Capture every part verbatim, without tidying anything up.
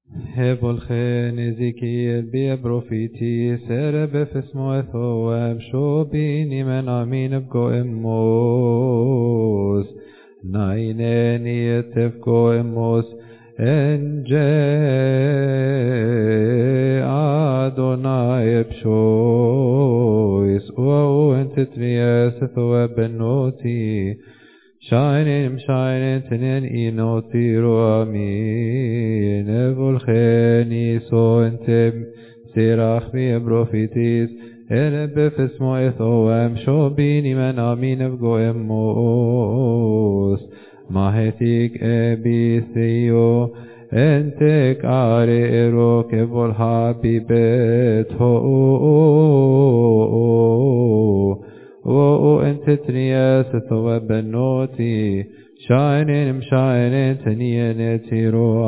Hebol Ezekiel be a profeti serebe fesmo ethoab shobini men amin goemos naineni etef goemos enje Adonai bshois o entetries ethoab benoti Shining, shining, tenen inotiro amin. Evulcheni so entem sirach mi profitis. Ele befesmo ethoam shobini men amin evgoemos. Mahetik ebithio entek are ero kevol habibet ho. O ente trias ثواب بنوتي شاينين مشاينين تنين تيرو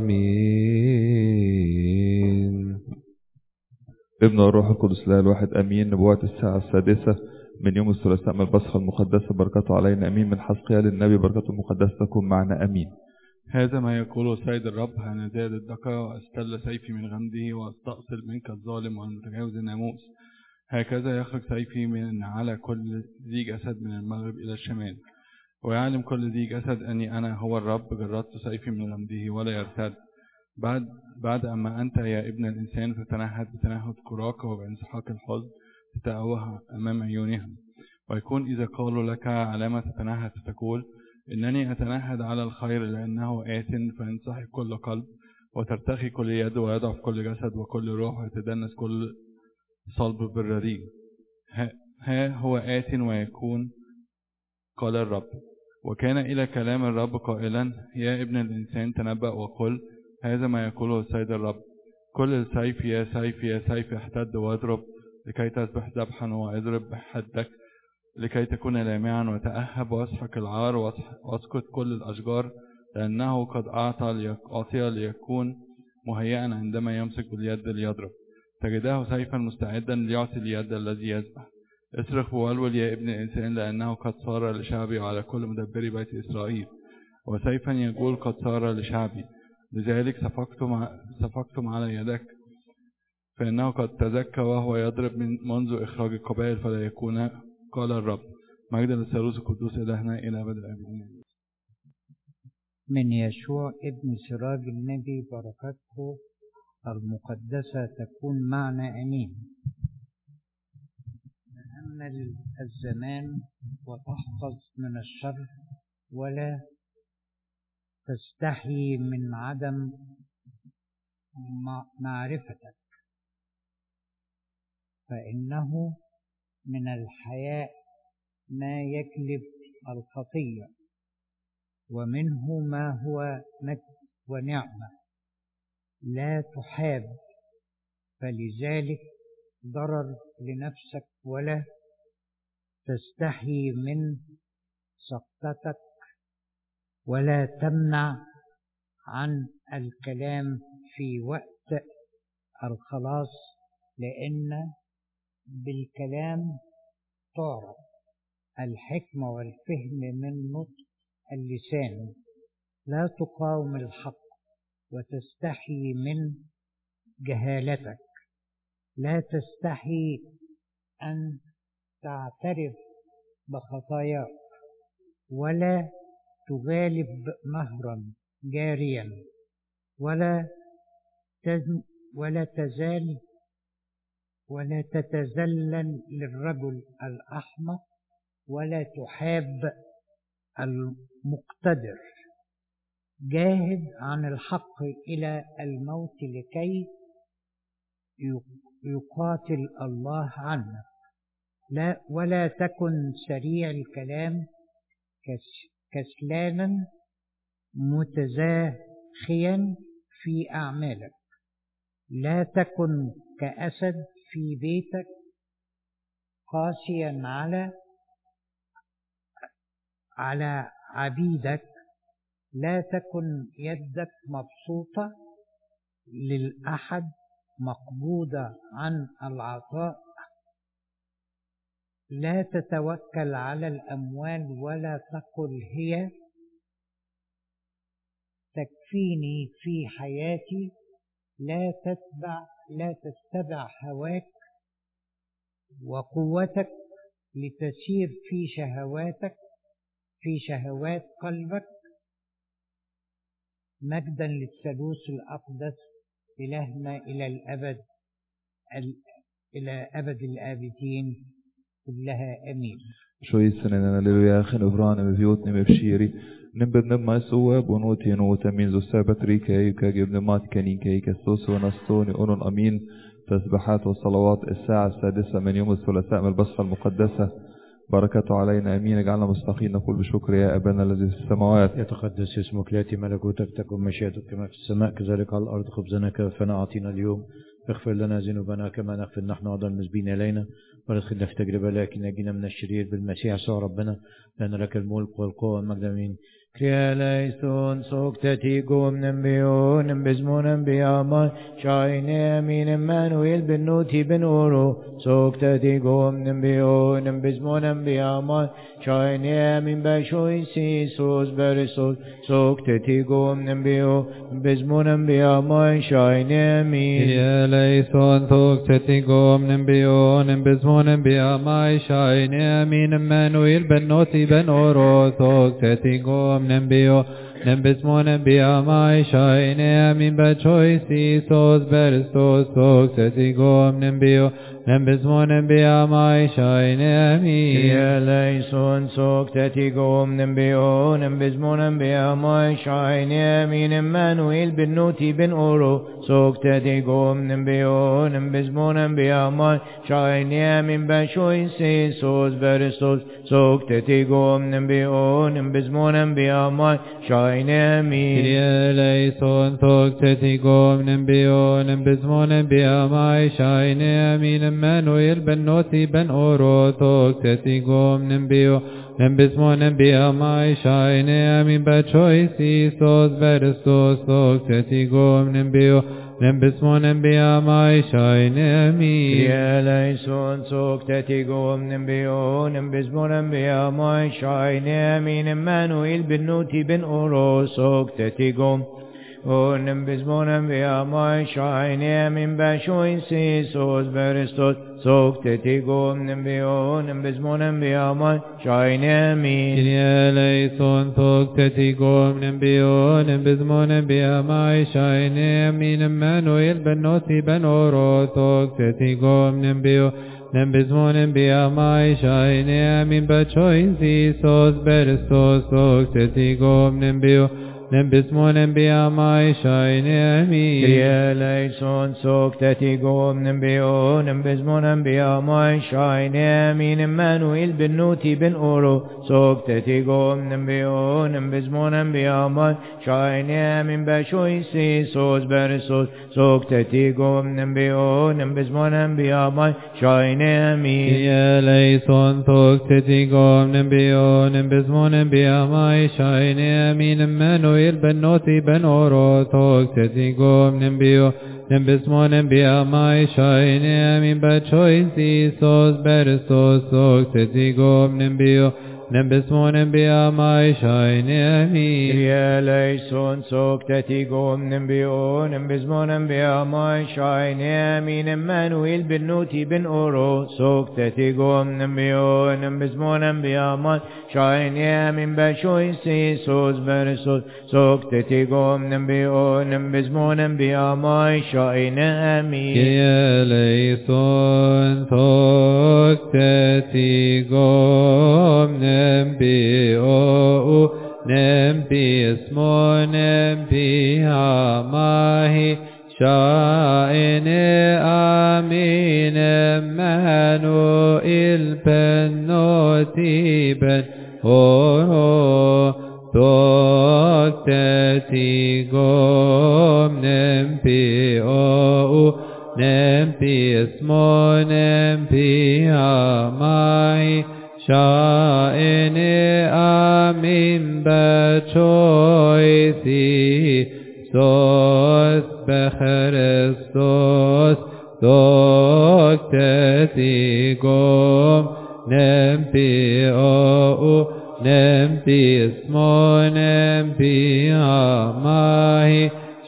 آمين. ابن الروح القدس لا الواحد أمين. نبوات الساعة السادسة من يوم الثلاثاء من البصخة المقدسة بركته علينا أمين. من حسقيال النبي بركته المقدسة تكون معنا أمين. هذا ما يقوله سيد الرب: أنا زاد الدكا وأستل سيفي من غمده وأستأصل منك الظالم والمتجاوز الناموس. هكذا يخرج سيفي من على كل ذي جسد من المغرب إلى الشمال، ويعلم كل ذي جسد أني أنا هو الرب. جردت سيفي من غمده ولا يرتد. بعد بعد أما أنت يا ابن الإنسان تتنهد بتنهد كراك وبانسحاق الحزن تتأوه أمام عيونهم. ويكون إذا قالوا لك علامة تتنهد فتقول إنني أتنهد على الخير لأنه آت، فينسحق كل قلب وترتخي كل يد ويضعف كل جسد وكل روح ويتدنس كل صلب بالرديء. ها هو آت ويكون، قال الرب. وكان إلى كلام الرب قائلا: يا ابن الإنسان تنبأ وقل هذا ما يقوله السيد الرب: كل السيف يا سيف يا سيف احتد واضرب لكي تذبح ذبحا، واضرب بحدك لكي تكون لامعا، وتأهب واسحق العار واسكت كل الأشجار، لأنه قد أعطي ليكون مهيئا عندما يمسك باليد ليضرب. تجده سيفا مستعدا ليعطي اليد الذي يذبح. اصرخ وولول يا ابن الإنسان، لأنه قد صار لشعبي على كل مدبري بيت إسرائيل، وسيفا يقول قد صار لشعبي. لذلك سفكتم سفكتم على يدك، فإنه قد تزكى وهو يضرب من منذ إخراج القبائل فلا يكون، قال الرب. مجد للثالوث القدوس إلهنا إلى أبد الآبدين. من يشوع ابن سراج النبي بركته المقدسة تكون معنا أمين. تأمل الزمان وتحفظ من الشر، ولا تستحي من عدم معرفتك، فإنه من الحياء ما يجلب الخطية، ومنه ما هو مجد ونعمة. لا تحاب، فلذلك ضرر لنفسك، ولا تستحي من سقطتك، ولا تمنع عن الكلام في وقت الخلاص، لأن بالكلام تعرف الحكمة والفهم من نطق اللسان. لا تقاوم الحق وتستحي من جهالتك. لا تستحي أن تعترف بخطاياك، ولا تغالب مهرا جاريا، ولا تزن ولا تزال ولا تتذلل للرجل الأحمق، ولا تحاب المقتدر. جاهد عن الحق إلى الموت لكي يقاتل الله عنك. لا ولا تكن سريع الكلام كسلانا متزاخيا في أعمالك. لا تكن كأسد في بيتك قاسيا على على عبيدك. لا تكن يدك مبسوطة للأحد مقبوضة عن العطاء. لا تتوكل على الأموال، ولا تقل هي تكفيني في حياتي، لا تتبع لا تتبع هواك وقوتك لتسير في شهواتك في شهوات قلبك. مجدا للثالوث الأقدس إلهنا إلى الأبد إلى أبد الآبدين كلها أمين. Sjöjisen halleluja, genovranen med vjotni med bshiri. Nimbed nibma isuwa bonoti nota min zusabat rika yuka gibnimat kanika يكسوس ونستوني أنون أمين. تسبحات وصلوات الساعة السادسة من يوم الثلاثاء من البصخة المقدسة بركته علينا أمين. اجعلنا مستقيم نقول بشكر يا أبانا الذي في السماوات يتقدس اسمك يأتي ملكوتك تكن مشيئتك كما في السماء كذلك على الأرض. خبزنا كفنا أعطينا اليوم اغفر لنا ذنوبنا كما نغفر نحن أيضا المذنبين إلينا ولا تدخلنا في تجربة لكن نجينا من الشرير بالمسيح يسوع ربنا لأن لك الملك والقوة والمجد آمين. Kria leison soktati gomnem beonem bezmonem beaman shaine amin Emmanuel ben noti ben oro soktati gomnem beonem bezmonem beaman shaine amin bashoin sisos beresos soktati gomnem beo bezmonem beaman shaine amin. Kria leison soktati gomnem beonem bezmonem beaman shaine amin Emmanuel ben noti ben oro soktati gom Nembio, nembismo nembia mai shaine amin bachoi si sos berstos soksetigom nembio, nembismo nembia mai shaine amin. Kyrie eleison soksetigom nembio, nembismo nembia mai shaine amin Emmanuel ben noti ben oro soksetigom nembio, nembismo nembia mai shaine amin bachoi si sos berstos soksetigom nembio, nembismo nembia Amai shaine amin. Kyrie eleison soksetigom nembio, nembismo nembia mai shaine amin Emmanuel ben noti ben oro soksetigom nembio, nembismo nembia mai shaine amin bachoi si sos berstos soksetigom nembio, nembismo nembia mai shaine amin. Kyrie eleison soksetigom nembio, nembismo nembia mai shaine amin Emmanuel ben noti ben oro soksetigom o nembismo nembia mai shaine amin bashoi si sos berestos soksetigom nembio, nembismo nembia mai shaine amin. Kyrie eleison soksetigom nembio, nembismo nembia mai shaine amin Emmanuel ben noti ben oro soksetigom nembio, nembismo nembia mai shaine amin bachoi si sos berestos soksetigom nembio, nembismo nembia mai shaine amin. Kyrie eleison soksetigom nembio, nembismo nembia mai shaine amin Emmanuel ben noti ben oro soksetigom nembio, nembismo nembia mai shaine amin bashoi si sos berestos soksetigom nembio, nembismo nembia mai shaine amin. Kyrie eleison soksetigom nembio, nembismo nembia mai shaine amin Emmanuel ben noti ben oro soksetigom nembio, nembismo nembia mai shaine amin bachoi si sos berestos soksetigom nembio, nembismo nembia mai shaine amin. Kyrie eleison soksetigom nembio, nembismo nembia mai shaine amin Emmanuel ben noti ben oro soksetigom nembio, nembismo nembia mai shaine amin bashoi si sos berestos soksetigom nembio, nembismo nembia mai shaine amin. Kyrie eleison soksetigom nembio, nembismo nembia mai shaine amin Emmanuel ben noti ben oro soksetigom nembio, nembismo nembia mai shaine amin bachoi si sos berestos soksetigom nembio, nembismo nembia mai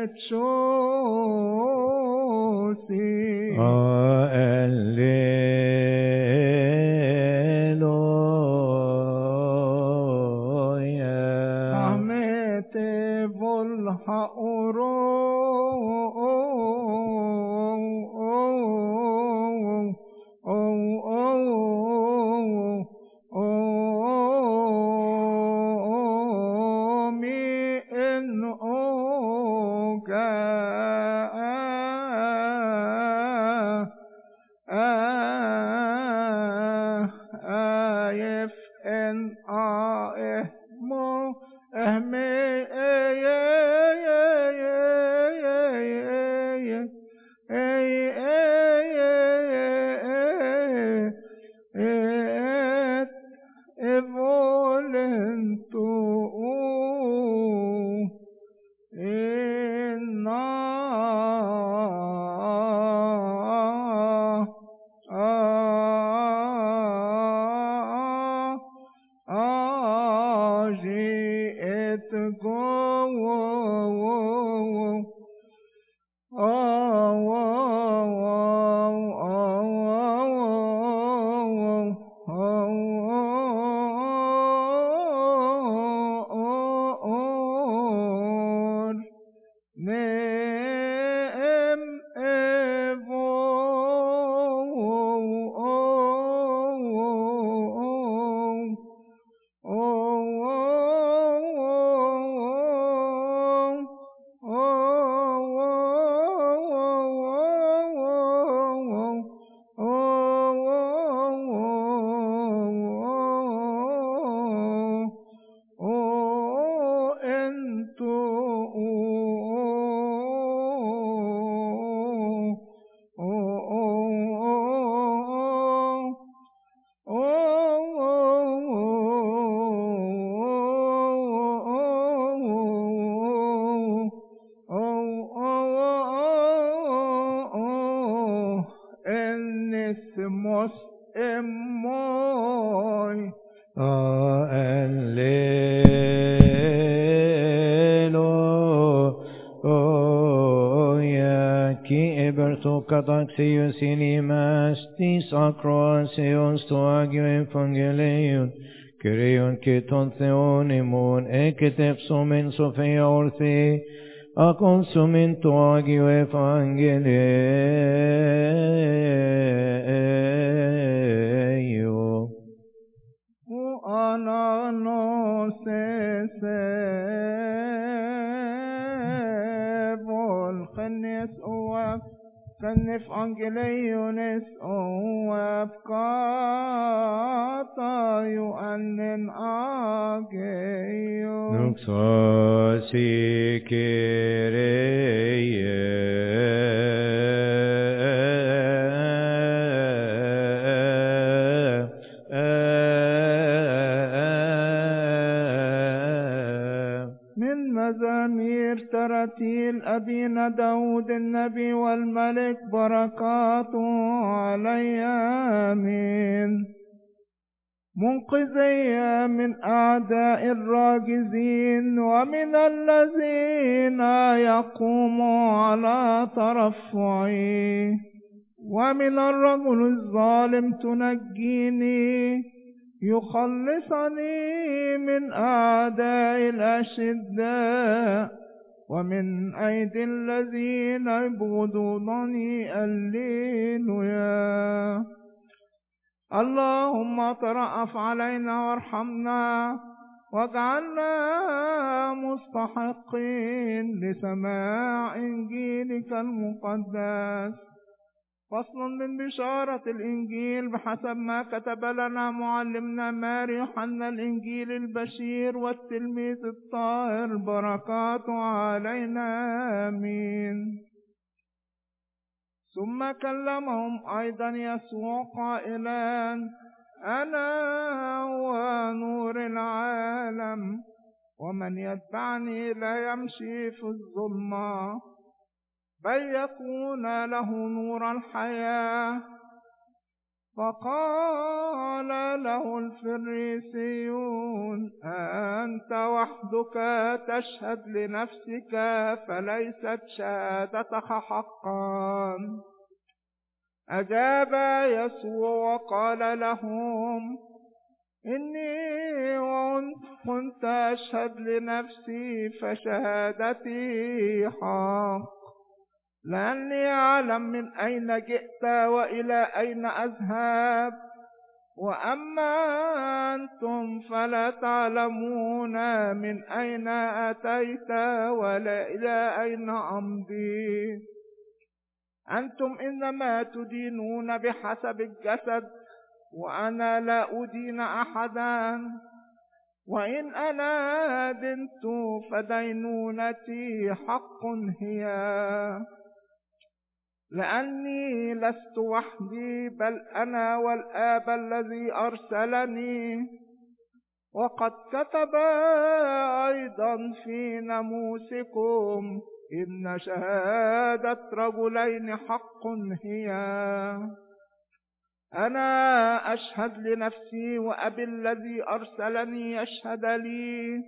تشوسي هللويا أحمد بالحق Καταξίως είναι ημάς της ακροάσεως του Άγιου Ευαγγελίων Κυρίων και των Θεών ημών εκετεύσομεν σοφία ορθή ακούσομεν το Άγιο Ευαγγελίο. Ου αναγνώσεσαι βολχενες ουαφ Sennif angeleiones oafkata yuannen ageio. Nuxasi Kyrie. من مزامير ترتيل أبينا داود النبي والملك بركاته علي آمين. منقذي من أعداء الراجزين ومن الذين يقوموا على ترفعي ومن الرجل الظالم تنجيني يخلصني من أعداء الأشداء ومن أيدي الذين يبغضونني. هللويا. اللهم ترأف علينا وارحمنا واجعلنا مستحقين لسماع إنجيلك المقدس. فصل من بشارة الإنجيل بحسب ما كتب لنا معلمنا ماري يوحنا الإنجيل البشير والتلميذ الطاهر بركاته علينا آمين. ثم كلمهم أيضا يسوع قائلا أنا هو نور العالم ومن يتبعني لا يمشي في الظلمة بل يكون له نور الحياة. فقال له الفريسيون أنت وحدك تشهد لنفسك فليست شهادتك حقا. أجاب يسوع وقال لهم إني وإن كنت أشهد لنفسي فشهادتي حق، لأني أعلم من أين جئت وإلى أين أذهب، وأما أنتم فلا تعلمون من أين أتيت ولا إلى أين أمضي. أنتم إنما تدينون بحسب الجسد وأنا لا أدين أحدا، وإن أنا دنت فدينونتي حق هي، لأني لست وحدي بل أنا والآب الذي أرسلني. وقد كتب أيضا في ناموسكم إن شهادة رجلين حق هي. أنا أشهد لنفسي وأبي الذي أرسلني يشهد لي.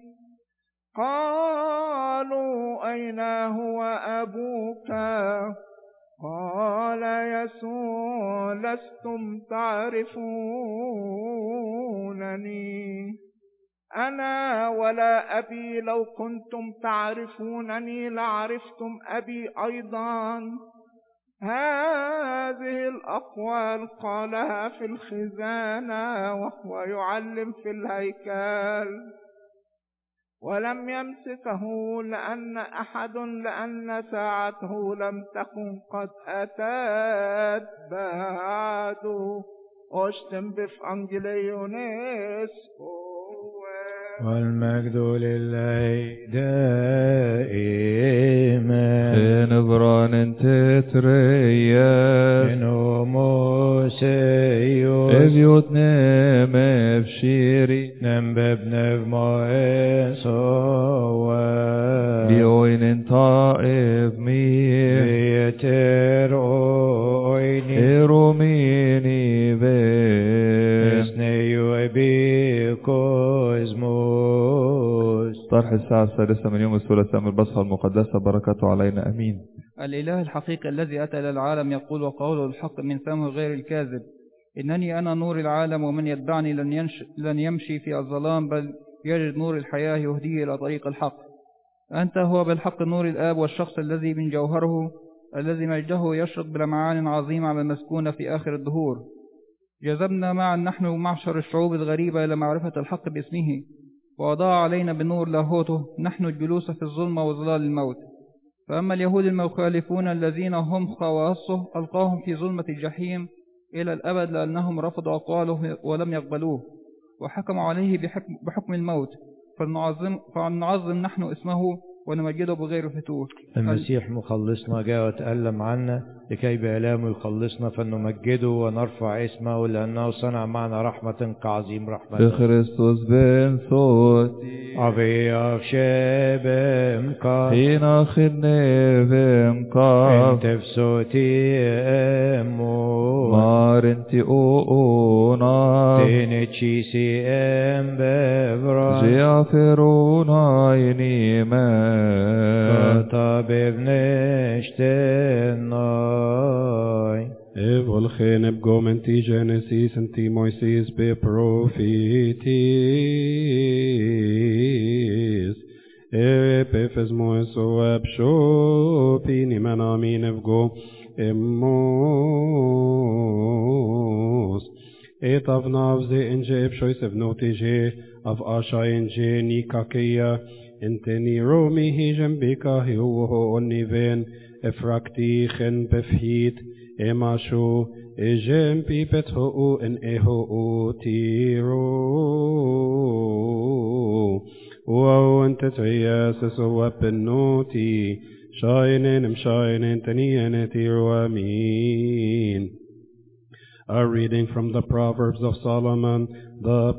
قالوا أين هو أبوك؟ قال يسوع لستم تعرفونني أنا ولا أبي، لو كنتم تعرفونني لعرفتم أبي أيضا. هذه الأقوال قالها في الخزانة وهو يعلم في الهيكل، ولم يمسكه لأن أحد لأن ساعته لم تكن قد أتت بعد. أشتم بفانجليونيس والمجد لله دائما. نبران تتريا نموسيوس ابيوتنا مبشيري نمبب نغمائي صواب بيوين طائف مير بيتر اويني ايروميني بير اسنيو ابيكوزموس. طرح الساعة السادسة من يوم الثلاثاء من البصرة المقدسة، بركاته علينا أمين. الإله الحقيقي الذي أتى إلى العالم يقول وقوله الحق من فمه غير الكاذب. إنني أنا نور العالم، ومن يتبعني لن, ينش... لن يمشي في الظلام بل يجد نور الحياة يهديه إلى طريق الحق. أنت هو بالحق نور الآب والشخص الذي من جوهره الذي مجده يشرق بلمعان عظيمة على المسكونة في آخر الدهور. جذبنا معا نحن معشر الشعوب الغريبة إلى معرفة الحق باسمه، وأضاع علينا بنور لاهوته نحن الجلوس في الظلمة وظلال الموت. فأما اليهود المخالفون الذين هم خواصه ألقاهم في ظلمة الجحيم إلى الأبد، لأنهم رفضوا أقواله ولم يقبلوه، وحكموا عليه بحكم, بحكم الموت. فلنعظم, فلنعظم نحن اسمه ونمجده بغير فتور. المسيح مخلصنا جاء وتألم عنا لكي بآلامه يخلصنا، فنمجده ونرفع اسمه لأنه صنع معنا رحمة كعظيم رحمة بخريستوس بن صوتي أبي أخشب مكا حين خدني بمكا انت في صوتي أمو مار انت أونا تيني تشيسي أم ببرا جيافرون عيني ما طب بنشتناي Evolgen ebgomenti Genesis anti Moises be prophetis Epefes Moiso absho pini manamin evgo emos Et av navze inje epshois evnotije av asha inje nikakeya Inteni romi hijem bika hiuho oniven efraktichen befhit emashu ejem pipet ho'u en eho'u tiro Wow entetiyas esowapenoti shainen em shainen teniyen etiru amin. A reading from the Proverbs of Solomon, the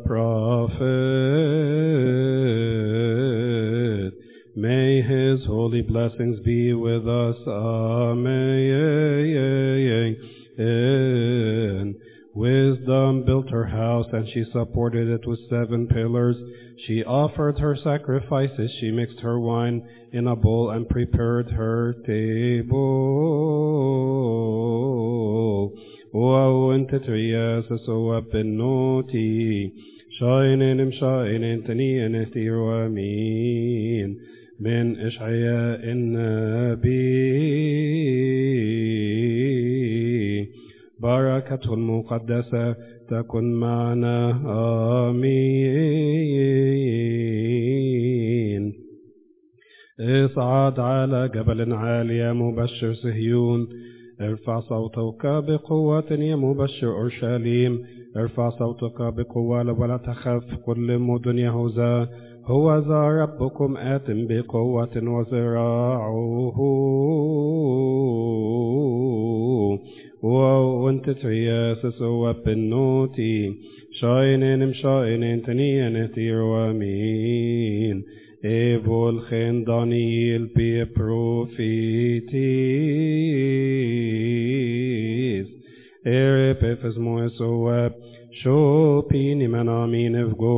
prophet. May his holy blessings be with us. Amen. Wisdom built her house, and she supported it with seven pillars. She offered her sacrifices, she mixed her wine in a bowl, and prepared her table. وأنت ترياس سواب النوتي شاينين مشاينين تنين اثير أمين من إشعياء النبي بركته المقدسة تكن معنا آمين. اصعد على جبل عالي يا مبشر صهيون، ارفع صوتك بقوة يا مبشر أورشليم، ارفع صوتك بقوة ولا تخف كل مدن يهوذا، هو ذا ربكم آت بقوة وذراعه وانت ترياس سواب النوتي شاينين مشاينين تنين تير أمين. Evil gen Daniel be prophetis. Ere pefes moesoep shopini manamin evgo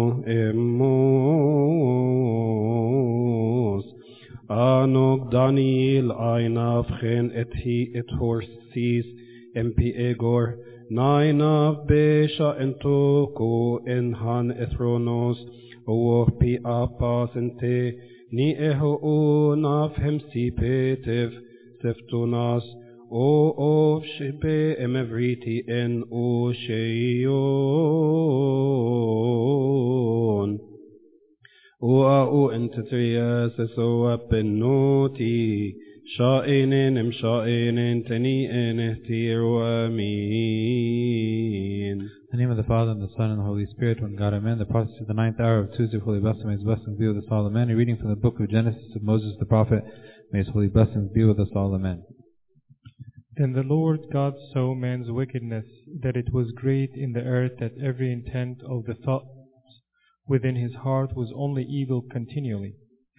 emos. Anok Daniel einaf gen et hi et horsis empi egor. Nainav besha entoko en han ethronos. O pi apasente ni eho nafhem sipetev seftunas o of shibe emevriti en o sheyon o au entetrias so apenoti shainen em shainen tani enehtiru amin. In the name of the Father, and the Son, and the Holy Spirit, one God, Amen. The prophecy of the ninth hour of Tuesday, Holy Blessings, blessings be with us all, Amen. A reading from the book of Genesis of Moses the prophet. May his holy blessings be with us all, Amen. Then the Lord God saw man's wickedness, that it was great in the earth, that every intent of the thoughts within his heart was only evil continually.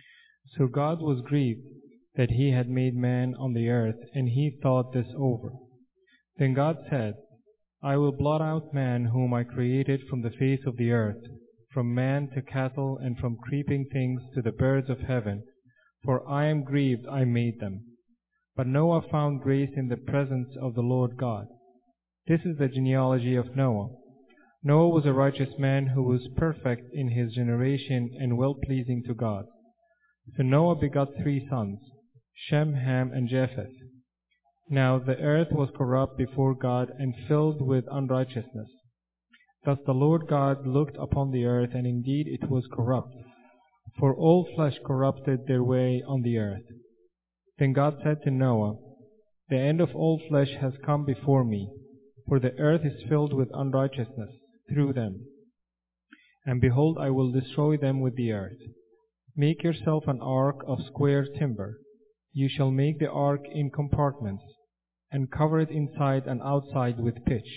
So God was grieved that he had made man on the earth, and he thought this over. Then God said, I will blot out man whom I created from the face of the earth, from man to cattle, and from creeping things to the birds of heaven, for I am grieved I made them. But Noah found grace in the presence of the Lord God. This is the genealogy of Noah. Noah was a righteous man who was perfect in his generation and well-pleasing to God. So Noah begot three sons, Shem, Ham, and Japheth. Now the earth was corrupt before God and filled with unrighteousness. Thus the Lord God looked upon the earth, and indeed it was corrupt, for all flesh corrupted their way on the earth. Then God said to Noah, The end of all flesh has come before me, for the earth is filled with unrighteousness through them. And behold, I will destroy them with the earth. Make yourself an ark of square timber. You shall make the ark in compartments, and cover it inside and outside with pitch.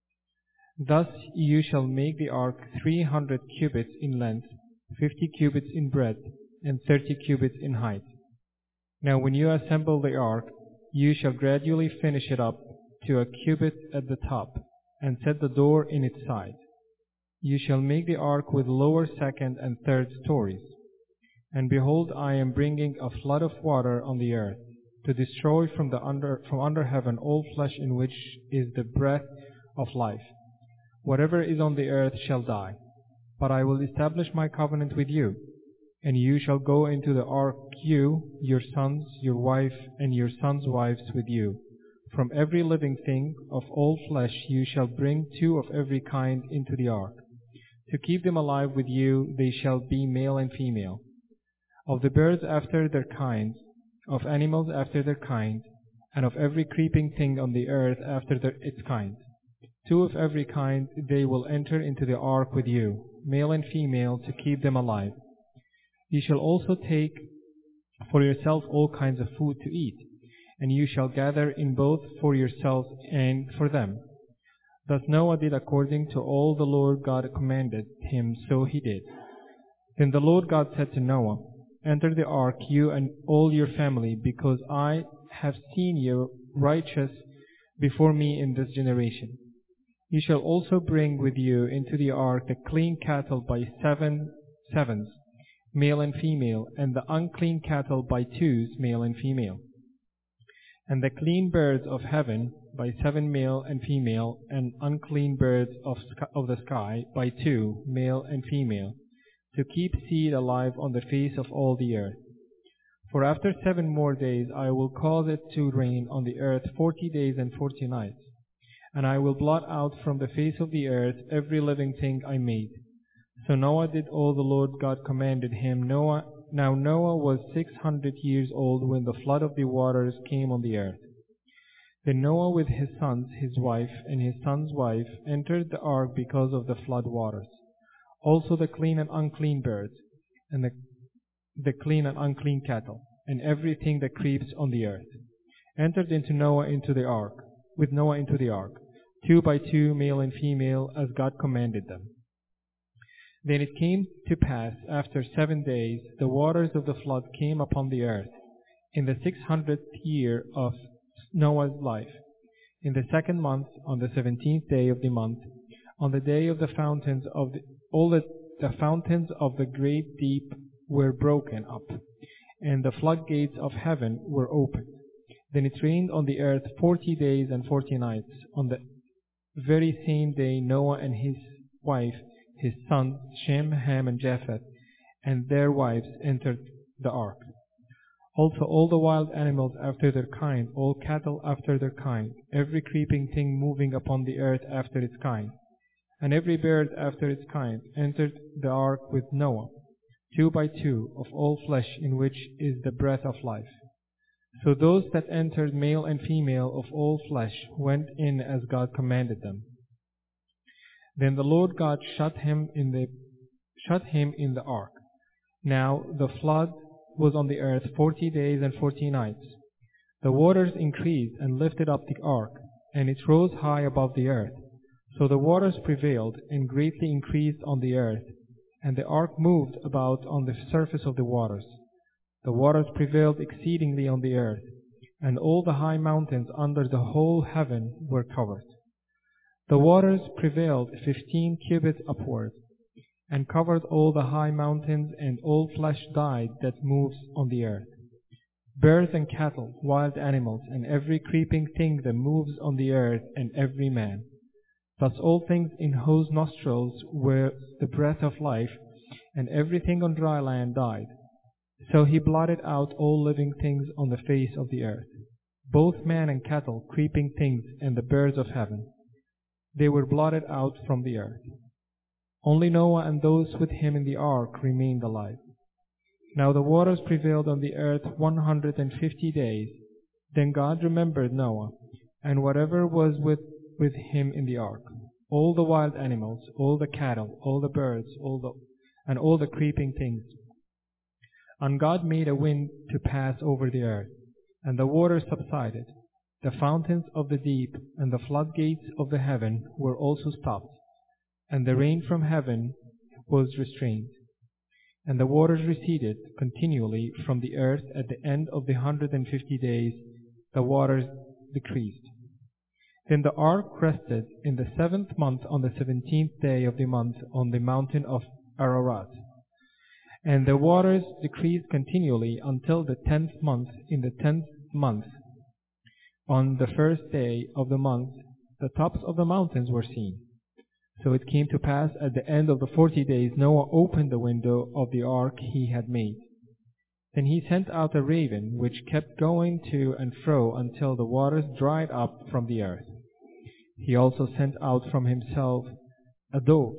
Thus you shall make the ark three hundred cubits in length, fifty cubits in breadth, and thirty cubits in height. Now when you assemble the ark, you shall gradually finish it up to a cubit at the top, and set the door in its side. You shall make the ark with lower second and third stories. And behold, I am bringing a flood of water on the earth, to destroy from the under from under heaven all flesh in which is the breath of life. Whatever is on the earth shall die. But I will establish my covenant with you, and you shall go into the ark, you, your sons, your wife, and your sons' wives with you. From every living thing of all flesh you shall bring two of every kind into the ark. To keep them alive with you, they shall be male and female. Of the birds after their kind, of animals after their kind, and of every creeping thing on the earth after their, its kind. Two of every kind they will enter into the ark with you, male and female, to keep them alive. You shall also take for yourself all kinds of food to eat, and you shall gather in both for yourselves and for them. Thus Noah did according to all the Lord God commanded him, so he did. Then the Lord God said to Noah, Enter the ark, you and all your family, because I have seen you righteous before me in this generation. You shall also bring with you into the ark the clean cattle by seven sevens, male and female, and the unclean cattle by twos, male and female. And the clean birds of heaven by seven male and female, and unclean birds of, of the sky by two, male and female, to keep seed alive on the face of all the earth. For after seven more days I will cause it to rain on the earth forty days and forty nights. And I will blot out from the face of the earth every living thing I made. So Noah did all the Lord God commanded him. Noah, now Noah was six hundred years old when the flood of the waters came on the earth. Then Noah with his sons, his wife, and his son's wife entered the ark because of the flood waters. Also the clean and unclean birds, and the, the clean and unclean cattle, and everything that creeps on the earth, entered into Noah into the ark, with Noah into the ark, two by two, male and female, as God commanded them. Then it came to pass, after seven days, the waters of the flood came upon the earth, in the six hundredth year of Noah's life, in the second month, on the seventeenth day of the month, on the day of the fountains of the, all the, the fountains of the great deep were broken up, and the floodgates of heaven were opened. Then it rained on the earth forty days and forty nights. On the very same day Noah and his wife, his sons, Shem, Ham, and Japheth, and their wives entered the ark. Also all the wild animals after their kind, all cattle after their kind, every creeping thing moving upon the earth after its kind, and every bird after its kind, entered the ark with Noah, two by two, of all flesh in which is the breath of life. So those that entered, male and female of all flesh, went in as God commanded them. Then the Lord God shut him in the shut him in the ark. Now the flood was on the earth forty days and forty nights. The waters increased and lifted up the ark, and it rose high above the earth. So the waters prevailed and greatly increased on the earth, and the ark moved about on the surface of the waters. The waters prevailed exceedingly on the earth, and all the high mountains under the whole heaven were covered. The waters prevailed fifteen cubits upward, and covered all the high mountains, and all flesh died that moves on the earth. Birds and cattle, wild animals, and every creeping thing that moves on the earth, and every man. Thus all things in whose nostrils were the breath of life, and everything on dry land died. So he blotted out all living things on the face of the earth, both man and cattle, creeping things, and the birds of heaven. They were blotted out from the earth. Only Noah and those with him in the ark remained alive. Now the waters prevailed on the earth one hundred and fifty days. Then God remembered Noah, and whatever was with, with him in the ark, all the wild animals, all the cattle, all the birds, all the, and all the creeping things. And God made a wind to pass over the earth, and the waters subsided. The fountains of the deep and the floodgates of the heaven were also stopped, and the rain from heaven was restrained. And the waters receded continually from the earth. At the end of the hundred and fifty days, the waters decreased. Then the ark rested in the seventh month on the seventeenth day of the month on the mountain of Ararat. And the waters decreased continually until the tenth month. In the tenth month, on the first day of the month, the tops of the mountains were seen. So it came to pass at the end of the forty days, Noah opened the window of the ark he had made. Then he sent out a raven, which kept going to and fro until the waters dried up from the earth. He also sent out from himself a dove,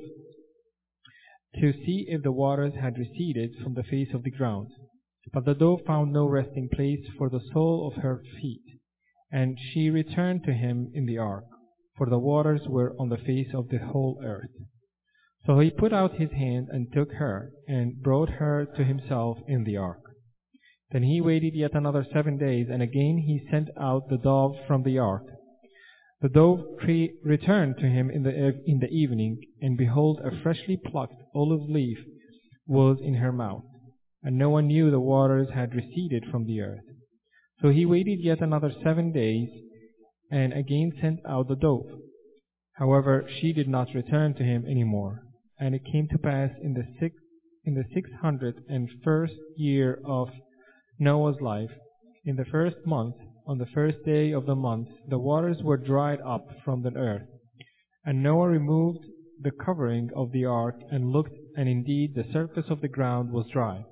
to see if the waters had receded from the face of the ground. But the dove found no resting place for the sole of her feet, and she returned to him in the ark, for the waters were on the face of the whole earth. So he put out his hand and took her, and brought her to himself in the ark. Then he waited yet another seven days, and again he sent out the dove from the ark. The dove pre- returned to him in the, in the evening, and behold, a freshly plucked olive leaf was in her mouth, and no one knew the waters had receded from the earth. So he waited yet another seven days, and again sent out the dove. However, she did not return to him any more. And it came to pass in the six, in the six hundred and first year of Noah's life, in the first month, on the first day of the month, the waters were dried up from the earth. And Noah removed the covering of the ark and looked, and indeed the surface of the ground was dry.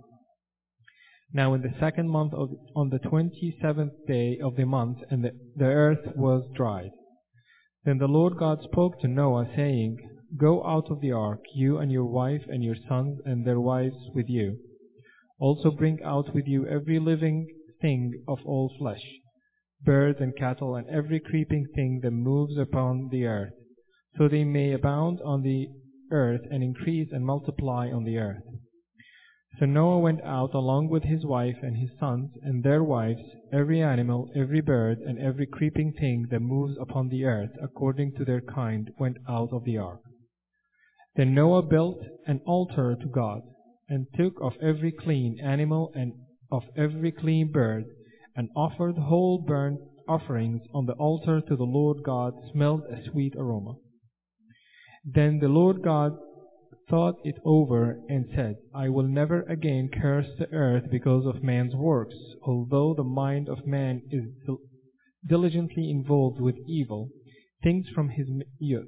Now in the second month, of, on the twenty-seventh day of the month, and the, the earth was dried. Then the Lord God spoke to Noah, saying, Go out of the ark, you and your wife and your sons and their wives with you. Also bring out with you every living thing of all flesh, birds and cattle, and every creeping thing that moves upon the earth, so they may abound on the earth and increase and multiply on the earth. So Noah went out along with his wife and his sons and their wives, every animal, every bird, and every creeping thing that moves upon the earth, according to their kind, went out of the ark. Then Noah built an altar to God, and took of every clean animal and of every clean bird, and offered whole burnt offerings on the altar to the Lord God, smelled a sweet aroma. Then the Lord God thought it over and said, I will never again curse the earth because of man's works, although the mind of man is diligently involved with evil things from his youth.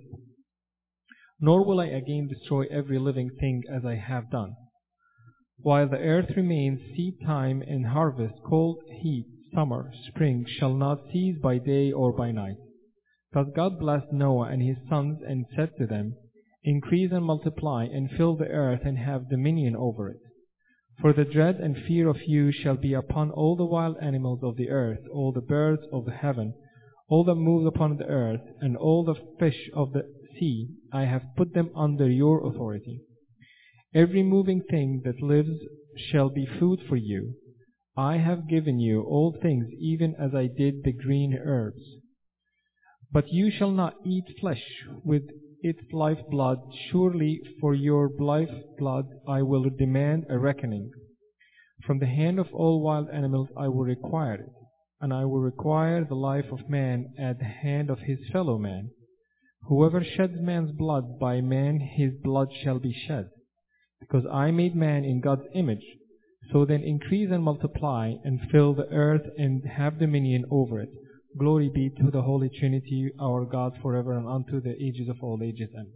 Nor will I again destroy every living thing as I have done. While the earth remains, seed time and harvest, cold, heat, summer, spring, shall not cease by day or by night. Thus God blessed Noah and his sons, and said to them, Increase and multiply, and fill the earth, and have dominion over it. For the dread and fear of you shall be upon all the wild animals of the earth, all the birds of the heaven, all that move upon the earth, and all the fish of the sea. I have put them under your authority. Every moving thing that lives shall be food for you. I have given you all things, even as I did the green herbs. But you shall not eat flesh with its lifeblood. Surely for your lifeblood I will demand a reckoning. From the hand of all wild animals I will require it, and I will require the life of man at the hand of his fellow man. Whoever sheds man's blood, by man his blood shall be shed, because I made man in God's image. So then increase and multiply, and fill the earth, and have dominion over it. Glory be to the Holy Trinity, our God, forever and unto the ages of all ages. Amen.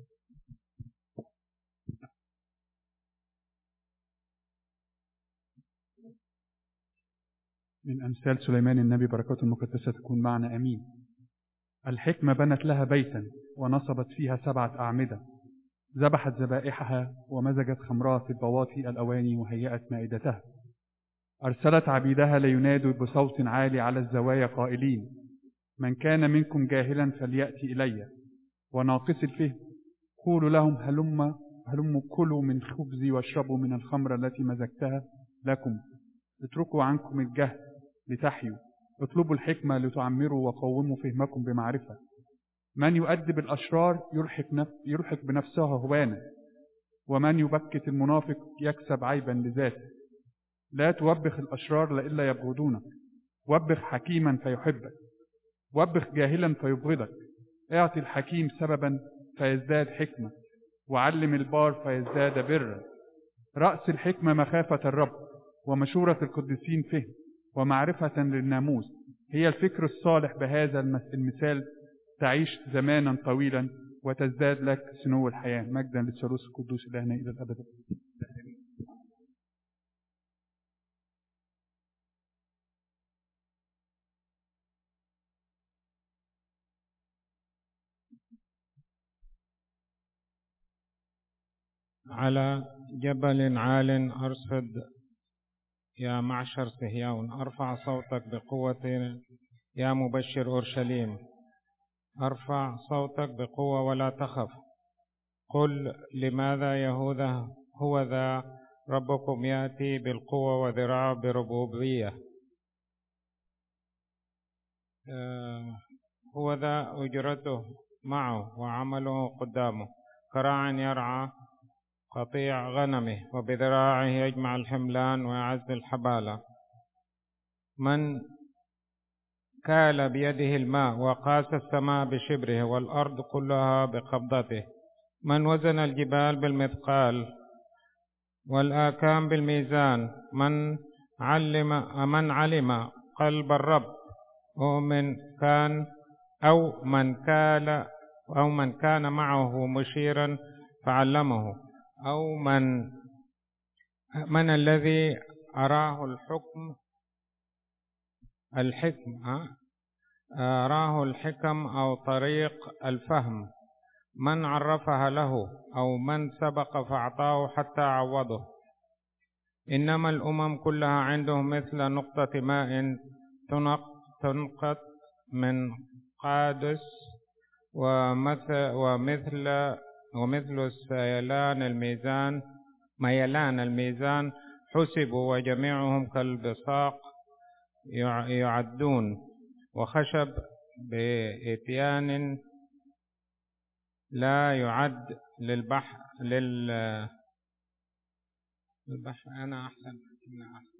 من أمثال سليمان النبي بركاته المقدسة تكون معنا أمين. الحكمة بنت لها بيتا ونصبت فيها سبعة أعمدة، ذبحت ذبائحها ومزجت خمرات البواطي الأواني وهيأت مائدتها. أرسلت عبيدها لينادوا بصوت عالي على الزوايا قائلين: من كان منكم جاهلا فليأتي إلي، وناقص الفهم قولوا لهم هلم هلم كلوا من خبزي واشربوا من الخمر التي مزجتها لكم. اتركوا عنكم الجهل لتحيوا، اطلبوا الحكمة لتعمروا، وقوموا فهمكم بمعرفة. من يؤدب الأشرار يلحق, نف... يلحق بنفسها هوانا، ومن يبكت المنافق يكسب عيبا لذاته. لا توبخ الأشرار لئلا يبغضونك، وبخ حكيما فيحبك، وبخ جاهلا فيبغضك. اعطي الحكيم سببا فيزداد حكمة، وعلم البار فيزداد برا. رأس الحكمة مخافة الرب، ومشورة القديسين فهم، ومعرفة للناموس. هي الفكر الصالح بهذا المثال تعيش زمانا طويلا وتزداد لك سنو الحياة. مجدا للثالوث القدوس إلهنا إلى الأبد. على جبل عال أرصد يا معشر صهيون، أرفع صوتك بقوة يا مبشر أورشليم. أرفع صوتك بقوة ولا تخف. قل لماذا يهوذا هو ذا ربكم يأتي بالقوة وذراع بربوبية. هو ذا أجرته معه وعمله قدامه، كراع يرعى قطيع غنمه، وبذراعه يجمع الحملان ويعز الحبالة. من كال بيده الماء وقاس السماء بشبره والأرض كلها بقبضته. من وزن الجبال بالمثقال والآكام بالميزان. من علم من علم قلب الرب أو من كان أو من كان أو من كان معه مشيرا فعلمه. أو من من الذي أراه الحكم الحكم أراه الحكم أو طريق الفهم. من عرفها له أو من سبق فأعطاه حتى عوضه. إنما الأمم كلها عنده مثل نقطة ماء تنقط من قادس ومثل ومثل ومثل سيلان الميزان ميلان الميزان حسبوا وجميعهم كالبصاق يعدون. وخشب بإتيان لا يعد للبحر لل البحر. أنا أحسن أنا أحسن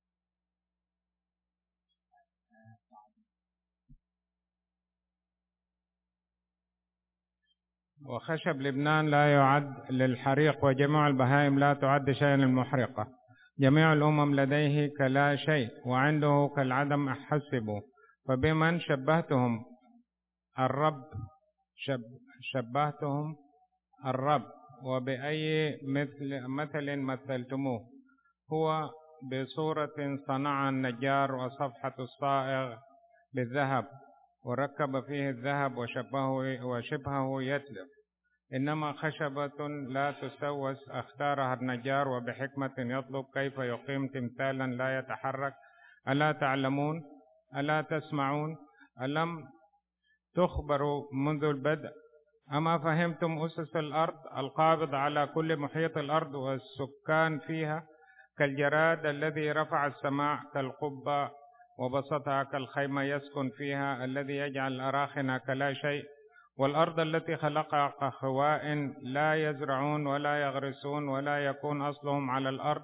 وخشب لبنان لا يعد للحريق وجميع البهائم لا تعد شيئا للمحرقة. جميع الأمم لديه كلا شيء وعنده كالعدم أحسبه. فبمن شبهتهم الرب شب شبهتهم الرب وبأي مثل مثل مثلتموه. هو بصورة صنع النجار وصفحة الصائغ بالذهب وركب فيه الذهب وشبهه وشبهه يتلف. إنما خشبة لا تسوس اختارها النجار وبحكمة يطلب كيف يقيم تمثالا لا يتحرك. ألا تعلمون؟ ألا تسمعون؟ ألم تخبروا منذ البدء؟ أما فهمتم أسس الأرض القابض على كل محيط الأرض والسكان فيها كالجراد الذي رفع السماء كالقبة وبسطها كالخيمة يسكن فيها الذي يجعل الأراخنة كلا شيء والأرض التي خلقها كخواء لا يزرعون ولا يغرسون ولا يكون أصلهم على الأرض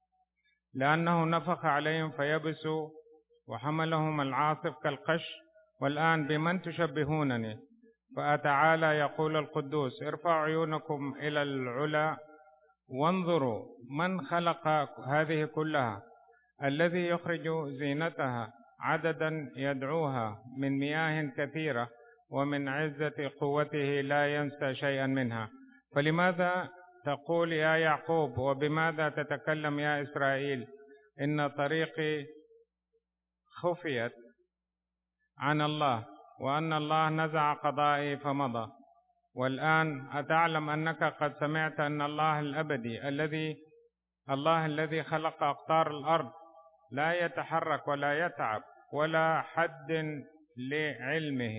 لأنه نفخ عليهم فيبسوا وحملهم العاصف كالقش. والآن بمن تشبهونني؟ فأتعالى يقول القدوس ارفعوا عيونكم إلى العلا وانظروا من خلق هذه كلها الذي يخرج زينتها عددا يدعوها من مياه كثيرة ومن عزة قوته لا ينسى شيئا منها. فلماذا تقول يا يعقوب وبماذا تتكلم يا إسرائيل إن طريقي خفيت عن الله وأن الله نزع قضائي فمضى. والآن أتعلم أنك قد سمعت أن الله الأبدي الذي الله الذي خلق أقطار الأرض لا يتحرك ولا يتعب ولا حد لعلمه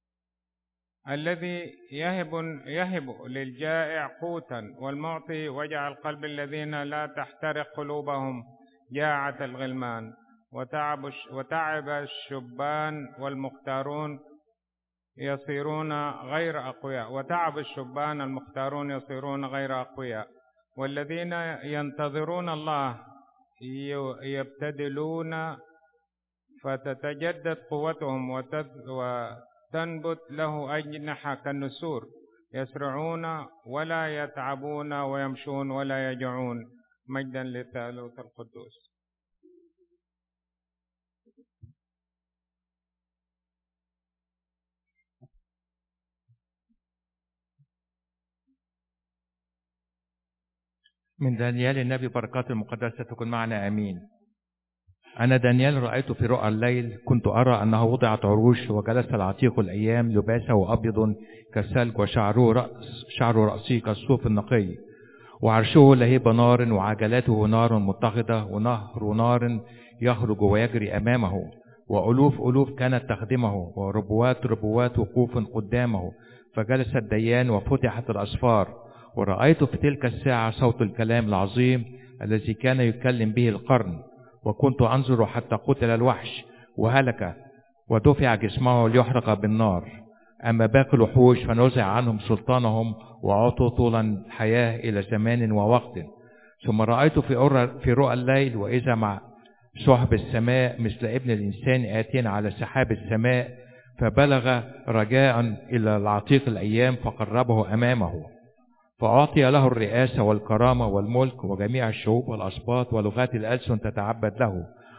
الذي يهب يهب للجائع قوتا والمعطي وجع القلب الذين لا تحترق قلوبهم جاعة الغلمان. وتعب وتعب الشبان والمختارون يصيرون غير أقوياء وتعب الشبان المختارون يصيرون غير أقوياء. والذين ينتظرون الله يبتدلون فتتجدد قوتهم وتنبت له أجنحة كالنسور يسرعون ولا يتعبون ويمشون ولا يجعون. مجدا للثالوث القدوس. من دانيال النبي بركات المقدسة تكون معنا أمين. أنا دانيال رأيت في رؤى الليل كنت أرى أنه وضعت عروش وجلس العتيق الأيام لباسه أبيض كالثلج وشعره رأس شعر رأسه كالصوف النقي وعرشه لهيب نار وعجلاته نار متخذة ونهر نار يخرج ويجري أمامه وألوف ألوف كانت تخدمه وربوات ربوات وقوف قدامه. فجلس الديان وفتحت الأسفار ورأيت في تلك الساعة صوت الكلام العظيم الذي كان يتكلم به القرن. وكنت أنظر حتى قتل الوحش وهلك ودفع جسمه ليحرق بالنار. أما باقي الوحوش فنزع عنهم سلطانهم وعطوا طولا الحياة إلى زمان ووقت. ثم رأيت في في رؤى الليل وإذا مع شهب السماء مثل ابن الإنسان آتين على سحاب السماء، فبلغ رجاء إلى العتيق الأيام فقربه أمامه، فأعطي له الرئاسة والكرامة والملك، وجميع الشعوب والأسباط ولغات الألسن تتعبد له،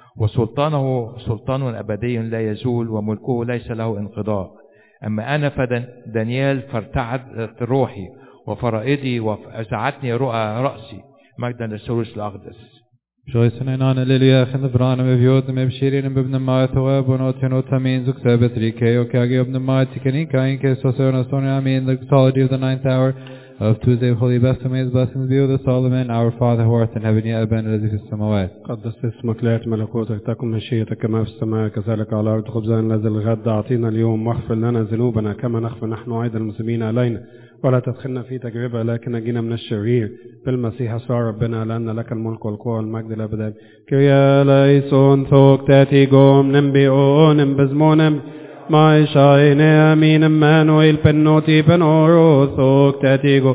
وسلطانه سلطان أبدي لا يزول، وملكه ليس له انقضاء. أما أنا فدانيال فارتعدت روحي وفرائدي وأزعتني رؤى رأسي، مجدا للثالوث الأقدس. Rejoicing on Alleluia, and the Brana of Yod, the Mebshirin, and Bibna Matawa, Bonotino Tamin, Zuxabet, Rike, Okagi of the Mighty Kanika, in case of Sona Sonia, I mean, the Psalody of the ninth hour of Tuesday, Holy Best blessings be with us, Solomon, our Father who art in heaven, يا أبانا الذي في السماوات. قدس اسمك، ليأت ملكوتك، تكن مشيئتك كما في السماء كذلك على الأرض. خبزنا نزل الغد أعطينا اليوم، واغفر لنا ذنوبنا كما نغفر نحن أيضا المسلمين علينا، ولا تدخلنا في تجربة لكن نجينا من الشرير، بالمسيح يسوع ربنا، لأن لك الملك والقوة والمجد الأبدي. كريا ليسون ثوك تاتي قوم نمبيون بزمون ما شاين أمين مانويل بنوتي بنورو ثوك تاتي قوم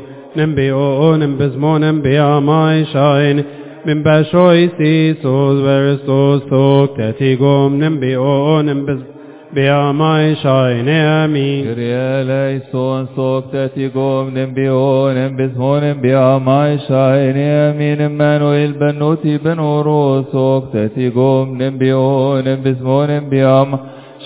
نمبيون بزمون بيا ما شاين من بشوي سيسوس برسوس ثوك تاتي قوم نمبيون بزمون بيا ما شاين أمين. كريا ليسون ثوك تاتي قوم نمبيون بزمون بيا ما شاين أمين مانويل بنوتي بنورو ثوك تاتي قوم نمبيون بزمون بيا ما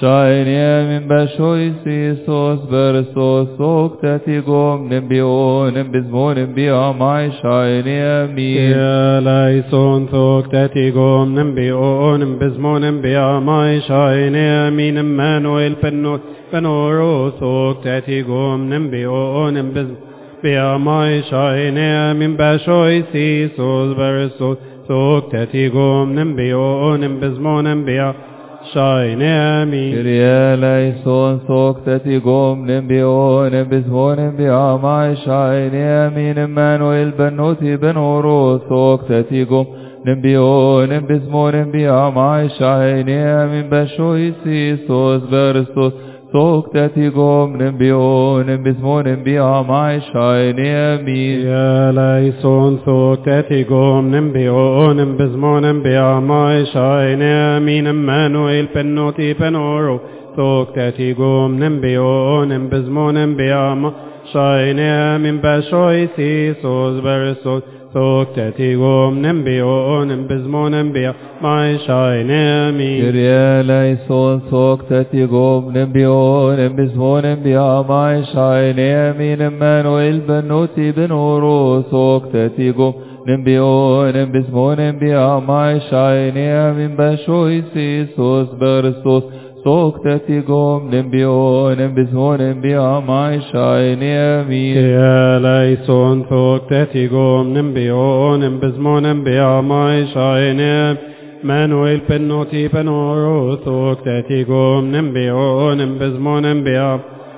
شاين من بشوي سيسوس برسوس ثوك تاتي قوم نمبيون بزمون بيا ما شاين أمين. كريا ليسون ثوك تاتي قوم نمبيون بزمون بيا ما شاين أمين مانويل بنوت بنورو ثوك تاتي قوم نمبيون بزمون بيا ما شاين من بشوي سيسوس برسوس ثوك تاتي قوم نمبيون بزمون بيا شاين أمين. كريا ليسون ثوك تاتي قوم نمبيون بزمون بيا ما شاين أمين مانويل بنوتي بنورو ثوك تاتي قوم نمبيون بزمون بيا ما شاين أمين بشوي سيسوس برسوس ثوك تاتي قوم نمبيون بزمون بيا ما شاين أمين. يا ليسون ثوك تاتي قوم نمبيون بزمون بيا ما شاين أمين مانويل بنوتي بنورو ثوك تاتي قوم نمبيون بزمون بيا ما شاين أمين بشوي سيسوس برسوس ثوك تاتي قوم نمبيون بزمون بيا ما شاين أمين. كريا ليسون ثوك تاتي قوم نمبيون بزمون بيا ما شاين أمين مانويل بنوتي بنورو ثوك تاتي قوم نمبيون بزمون بيا ما شاين أمين بشوي سيسوس برسوس ثوك تاتي قوم نمبيون بزمون بيا ما شاين أمين. يا ليسون ثوك تاتي قوم نمبيون بزمون بيا ما شاين مانويل بنوتي بنورو ثوك تاتي قوم نمبيون بزمون بيا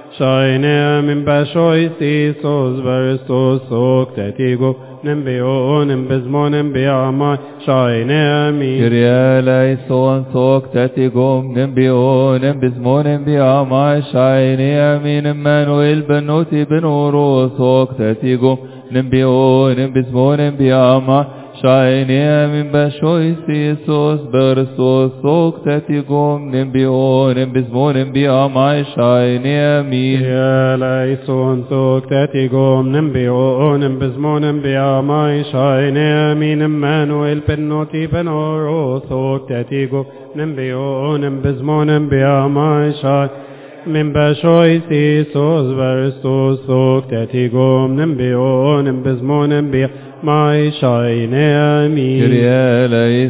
شاين من بشوي سيسوس برسوس ثوك تاتي قوم نمبيون بزمون بيا ما شاين أمين. كريا ليسون ثوك تاتي قوم نمبيون بزمون بيا ما شاين أمين مانويل بنوتي بنورو ثوك تاتي قوم نمبيون بزمون بيا ما شاين أمين بشوي سيسوس برسوس ثوك تاتي قوم نمبيون بزمون بيا ما شاين أمين. يا ليسون ثوك تاتي قوم نمبيون بزمون بيا ما شاين أمين مانويل بنوتي بنورو ثوك تاتي قوم نمبيون بزمون بيا ما شاين من بشوي سيسوس برسوس ثوك تاتي قوم نمبيون بزمون بيا ما شاين أمين. كريا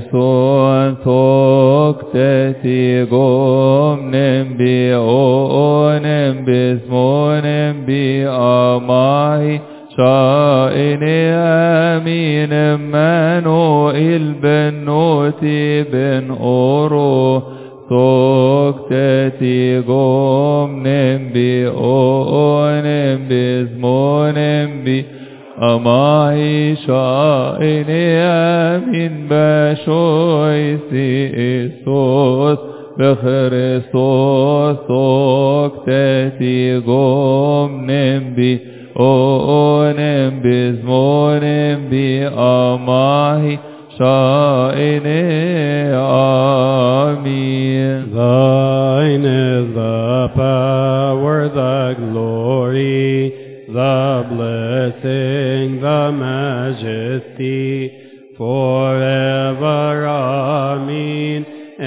ليسون ثوك تاتي قوم نمبيون بزمون بيا ما شاين أمين مانويل بنوتي بن أورو ثوك تاتي قوم نمبيون بزمون بيا أماي شاين أمين بشوي سيسوس بخريستوس ثوك تاتي قوم نمبي أونم بزمون بي أماي شاين the majesty forever. Amen.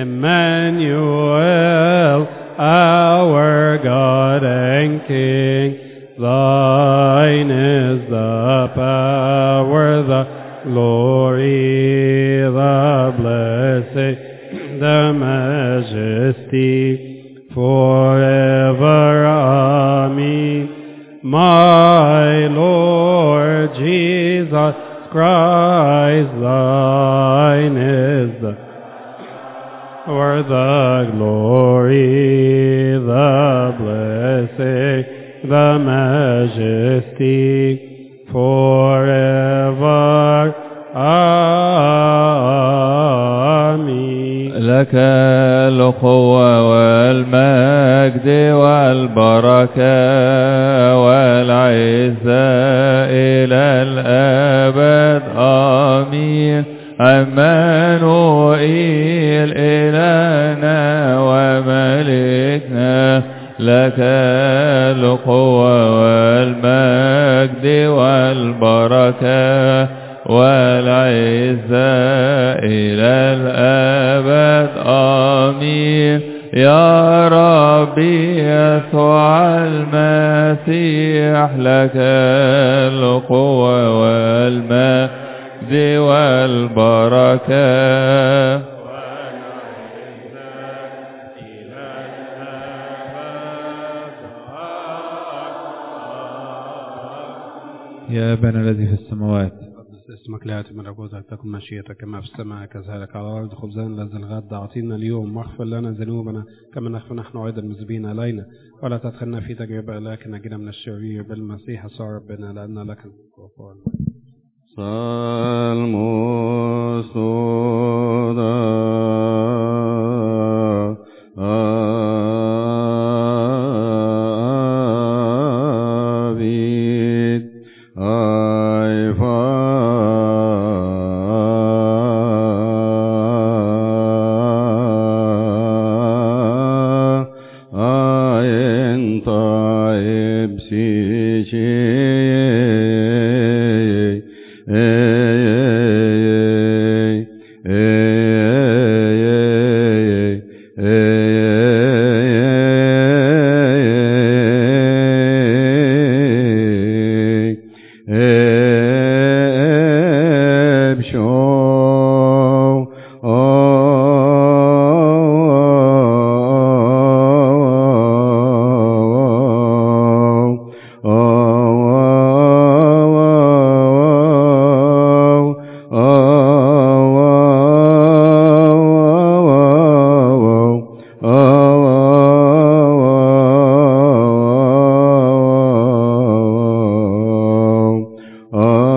Emmanuel, our God and King, thine is the power, the glory, the blessing, the majesty forever. Amen. My Lord Jesus Christ, thine is the power, the glory, the blessing, the majesty forever. Amen. لك القوة والمجد والبركة والعزة إلى الأبد. آمين. عمانوئيل إلهنا وملكنا، لك القوة والمجد والبركة والعزة إلى الأبد. آمين. يا ربي يسوع المسيح، لك القوة والمجد والبركة يا أبانا الذي في السماوات، اسمك لا يأتي ملكوتك، تكن مشيئتك كما في السماء كذلك على الأرض. خبزنا الذي الغد أعطينا اليوم، واغفر لنا ذنوبنا كما نغفر نحن أيضا المذنبين علينا، ولا تدخلنا في تجربة لكن نجينا من الشرير، بالمسيح يسوع ربنا، لأن لك الغفران. Salmos toda avid aifa ain taib siche Oh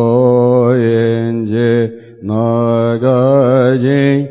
inje nagaji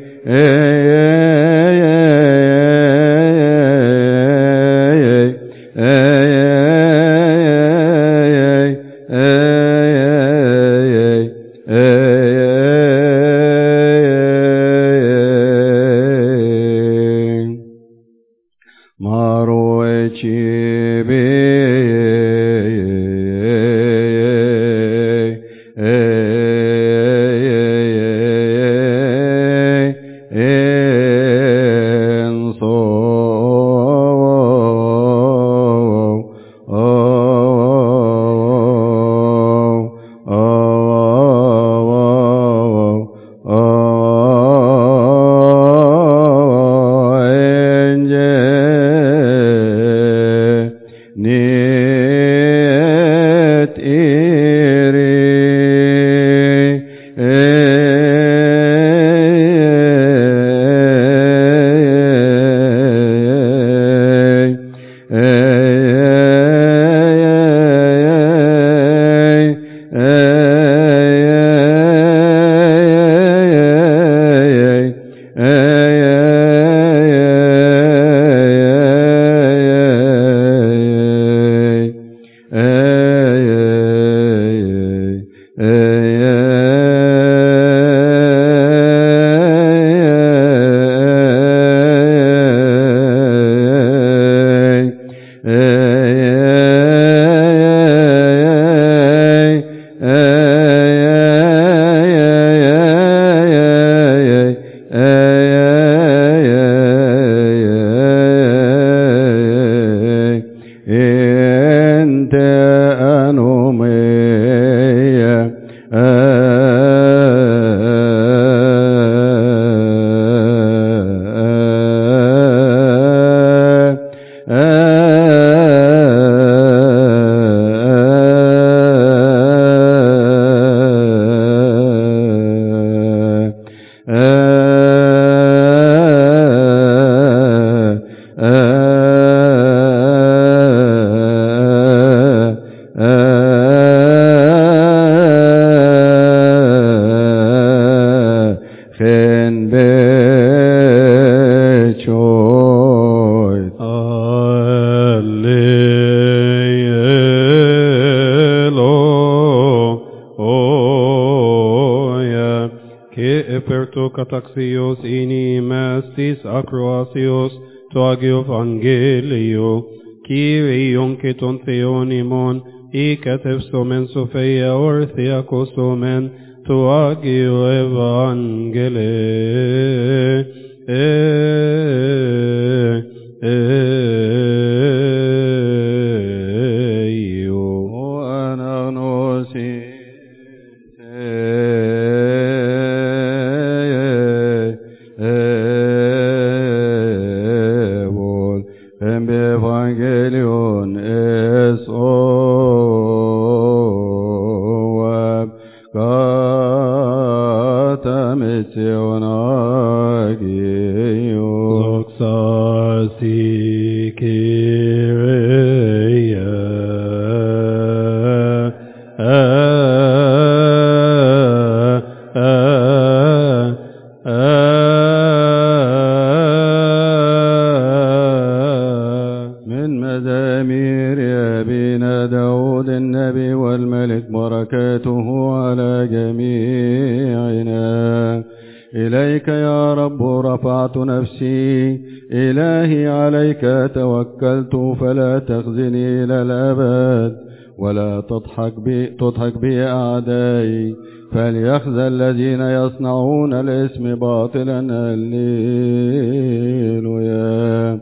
Kataxios ini mastis acroasios toagio evangelio Kyrion keton theonimon ikatefsomen sofia orthiakosomen toagio evangele eio anagnosi Evangelion es oab katamitionagio Loxasi kireia النبي والملك بركاته على جميعنا إليك يا رب رفعت نفسي إلهي عليك توكلت فلا تخزني إلى الأبد ولا تضحك بي, تضحك بي أعدائي فليخزى الذين يصنعون الاسم باطلا هللويا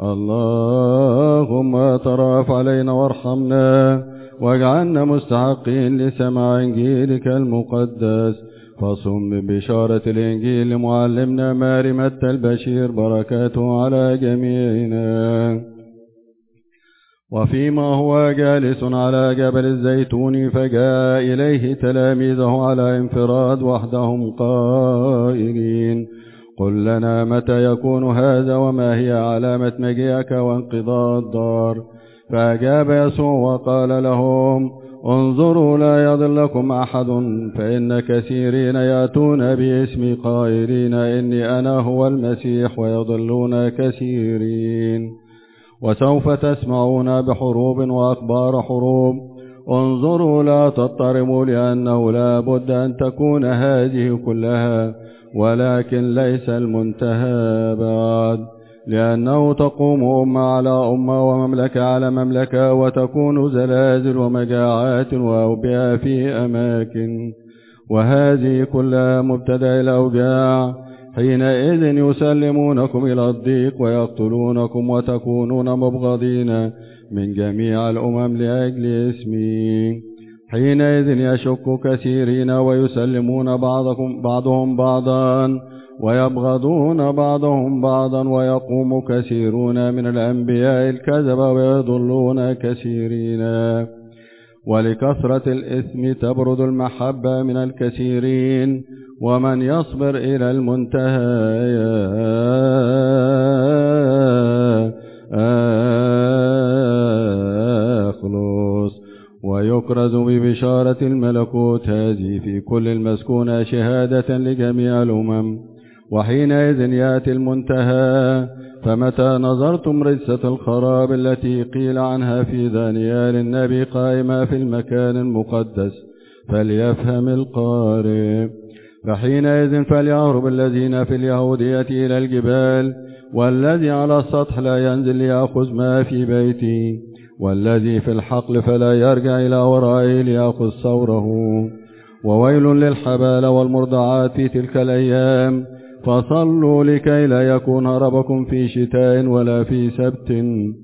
اللهم ترأف علينا وارحمنا واجعلنا مستحقين لسماع إنجيلك المقدس فصم ببشارة الإنجيل لمعلمنا ماري متى البشير بركاته على جميعنا وفيما هو جالس على جبل الزيتون فجاء إليه تلاميذه على انفراد وحدهم قائلين قل لنا متى يكون هذا وما هي علامة مجيئك وانقضاء الدار فأجاب يسوع وقال لهم انظروا لا يضلكم أحد، فإن كثيرين يأتون باسمي قائلين إني أنا هو المسيح ويضلون كثيرين. وسوف تسمعون بحروب وأخبار حروب، انظروا لا تضطربوا، لأنه لا بد أن تكون هذه كلها، ولكن ليس المنتهى بعد. لأنه تقوم أمة على أمة ومملكة على مملكة، وتكون زلازل ومجاعات وأوبئة في أماكن، وهذه كلها مبتدأ الأوجاع. حينئذ يسلمونكم إلى الضيق ويقتلونكم، وتكونون مبغضين من جميع الأمم لأجل اسمي. حينئذ يشك كثيرين ويسلمون بعضكم بعضهم بعضا، ويبغضون بعضهم بعضا، ويقوم كثيرون من الأنبياء الكذب ويضلون كثيرين. ولكثرة الإثم تبرد المحبة من الكثيرين، ومن يصبر إلى المنتهى يخلص. ويكرز ببشارة الملكوت هذه في كل المسكونة شهادة لجميع الأمم. وحينئذ يأتي المنتهى. فمتى نظرتم رجسة الخراب التي قيل عنها في دانيال النبي قائمة في المكان المقدس، فليفهم القارئ. فحينئذ فليهرب الذين في اليهودية إلى الجبال، والذي على السطح لا ينزل ليأخذ ما في بيته، والذي في الحقل فلا يرجع إلى ورائه ليأخذ ثوره. وويل للحبال والمرضعات في تلك الأيام. فصلوا لكي لا يكون هربكم في شتاء ولا في سبت،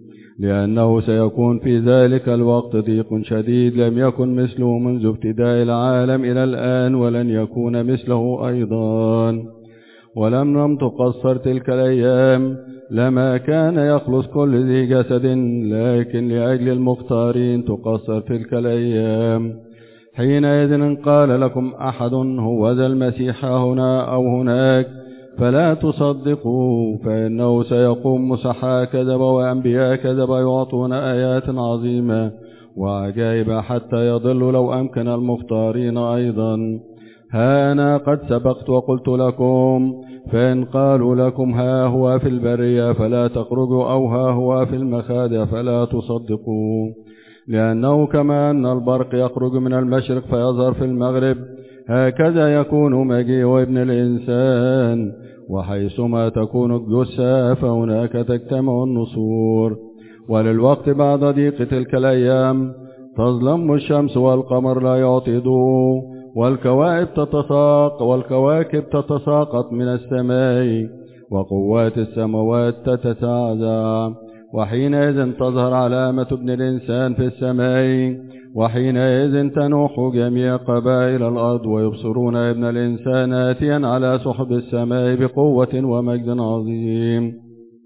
لأنه سيكون في ذلك الوقت ضيق شديد لم يكن مثله منذ ابتداء العالم إلى الآن، ولن يكون مثله أيضا. ولم لم تقصر تلك الأيام لما كان يخلص كل ذي جسد، لكن لأجل المختارين تقصر تلك الأيام. حينئذ إن قال لكم أحد هو ذا المسيح هنا أو هناك، فلا تصدقوا، فإنه سيقوم مسحاء كذب وأنبياء كذب يعطون آيات عظيمة وعجائب حتى يضل لو أمكن المختارين أيضا. ها أنا قد سبقت وقلت لكم، فإن قالوا لكم ها هو في البرية فلا تخرجوا، أو ها هو في المخادع فلا تصدقوا. لأنه كما أن البرق يخرج من المشرق فيظهر في المغرب، هكذا يكون مجيء ابن الإنسان. وحيثما تكون الجثة فهناك تجتمع النصور. وللوقت بعد ضيق تلك الأيام تظلم الشمس والقمر لا يعطي ضوء، والكواكب تتساقط والكواكب تتساقط من السماء، وقوات السماوات تتزعزع. وحينئذ تظهر علامة ابن الإنسان في السماء، وحينئذ تنوح جميع قبائل الأرض، ويبصرون ابن الإنسان آتيا على سحب السماء بقوة ومجد عظيم.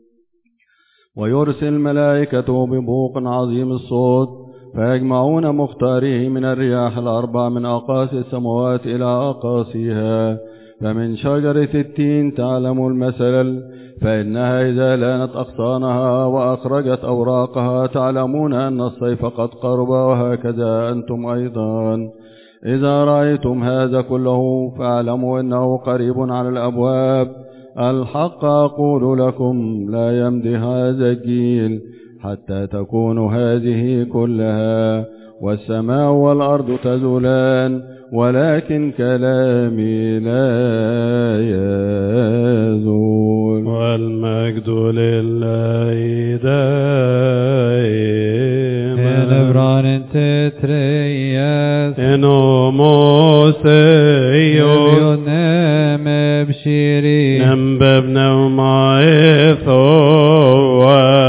ويرسل ملائكته ببوق عظيم الصوت، فيجمعون مختاريه من الرياح الأربع من أقاصي السماوات إلى أقاصيها. فمن شجرة التين تعلم المثل، فإنها إذا لانت أغصانها وأخرجت أوراقها تعلمون أن الصيف قد قرب، وهكذا أنتم أيضا. إذا رأيتم هذا كله فاعلموا أنه قريب على الأبواب. الحق أقول لكم لا يمضي هذا الجيل حتى تكون هذه كلها. والسماء والأرض تزولان، ولكن كلامي لا يزول. والمجد لله دائما. نبران تترياس إنو موسيو نم بشيري نمببنا وما إثوى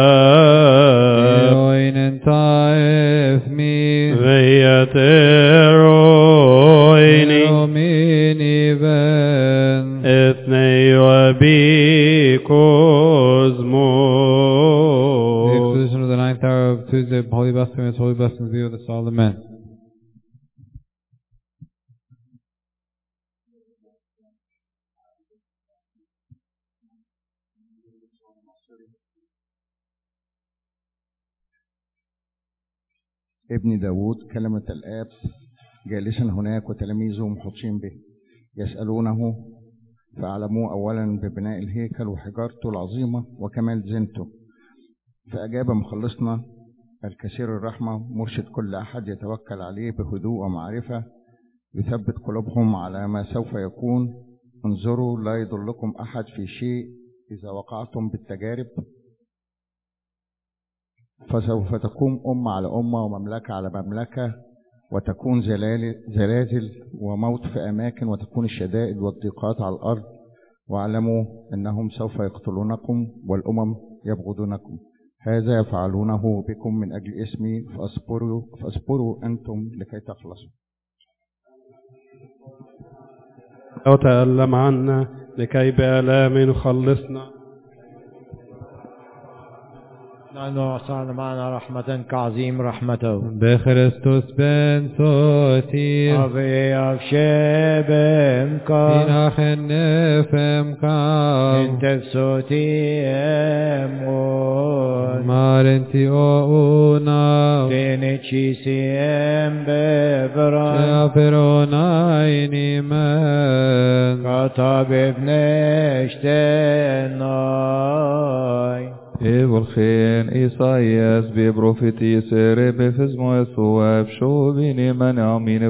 وين طائف مي فيترويني وميني بن اثني وبيكوزمو. The exposition of the ninth hour of Tuesday, Holy Blasphemous, Holy Blasphemous View of the Soul of Man. ابن داود كلمة الآب جالسا هناك وتلاميذه محوطين به يسألونه، فأعلموه أولا ببناء الهيكل وحجارته العظيمة وكمال زينته. فأجاب مخلصنا الكثير الرحمة مرشد كل أحد يتوكل عليه بهدوء ومعرفة، يثبت قلوبهم على ما سوف يكون. انظروا لا يضلكم أحد في شيء إذا وقعتم بالتجارب، فسوف تقوم أمة على أمة ومملكة على مملكة، وتكون زلازل وموت في أماكن، وتكون الشدائد والضيقات على الأرض. واعلموا أنهم سوف يقتلونكم والأمم يبغضونكم. هذا يفعلونه بكم من أجل اسمي، فاصبروا, فاصبروا أنتم لكي تخلصوا. وتألم عنا لكي بآلام خلصنا. نحن أعطانا معنا رحمة كعظيم رحمته بخريستوس بن صوتي أبي أبشبم كا إناخ النفم كا انت صوتي أمون مارنتي أونا تنشي سيم ببران شافرون عيني من كتاب ابنشتناي Evolgen Isaias be profetisere befismo esuab shobini man amin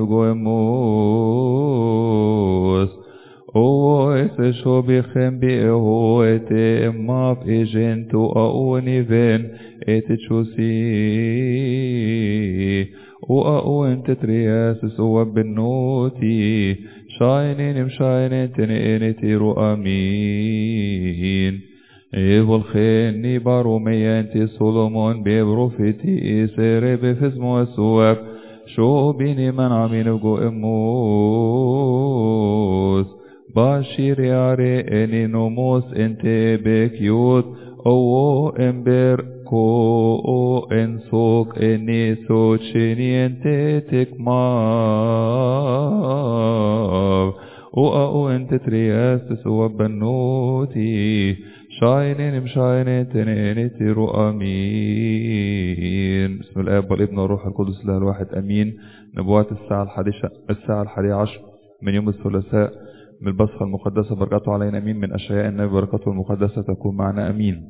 evgoemus o ese shobichem bi eho ete emaf ejentu auniven ete chusi o auen tetrias esuab benoti shainin im shainin tenene tiru amin Evil kheni barumeyanti Solomon be profeti isere befismo esuab shobini man amin evgoemus bashir yare eninomos ente bekyut owo ember ko o ensok eniso chiniente tekmav o o ente trias esuab benoti شاينين مشاينين تنين تيرو أمين. بسم الآب والابن والروح القدس الله الواحد أمين. نبوات الساعة الحادية الساعة الحادية عشر من يوم الثلاثاء من البصخة المقدسة، بركاته علينا أمين. من أشياء النبي بركاته المقدسة تكون معنا أمين.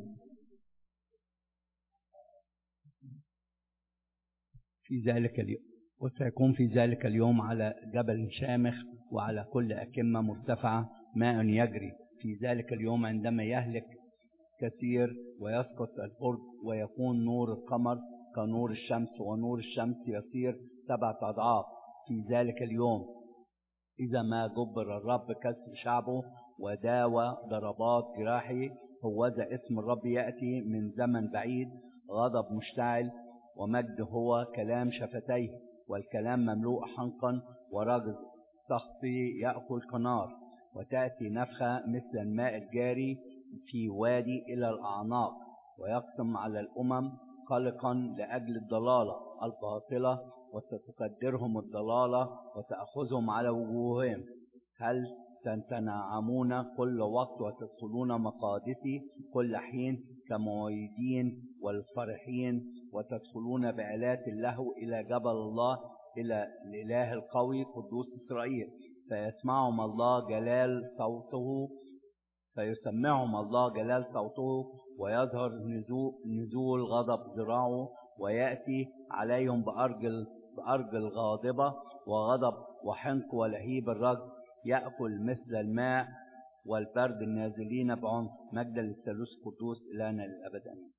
في ذلك اليوم وسيكون في ذلك اليوم على جبل شامخ وعلى كل أكمة مرتفعة ماء يجري. في ذلك اليوم عندما يهلك كثير ويسقط الأرض ويكون نور القمر كنور الشمس، ونور الشمس يصير سبعة أضعاف. في ذلك اليوم إذا ما جبر الرب كسر شعبه وداوى ضربات جراحه، هوذا اسم الرب يأتي من زمن بعيد، غضب مشتعل ومجد هو كلام شفتيه، والكلام مملوء حنقا ورجز سخطي يأكل كنار. وتأتي نفخة مثل الماء الجاري في وادي إلى الأعناق، ويقسم على الأمم قلقا لأجل الضلالة الباطلة، وستقدرهم الضلالة وتأخذهم على وجوههم. هل تنعمون كل وقت وتدخلون مقادسي كل حين كمؤيدين والفرحين، وتدخلون بعلات اللهو إلى جبل الله، إلى الإله القوي قدوس إسرائيل. فيسمعهم الله جلال صوته فيسمعهم الله جلال صوته ويظهر نزول غضب ذراعه، ويأتي عليهم بأرجل بأرجل غاضبة وغضب وحنق ولهيب الرجل، يأكل مثل الماء والبرد النازلين بعنف. مجدا للثالوث القدوس إلهنا للأبد آمين.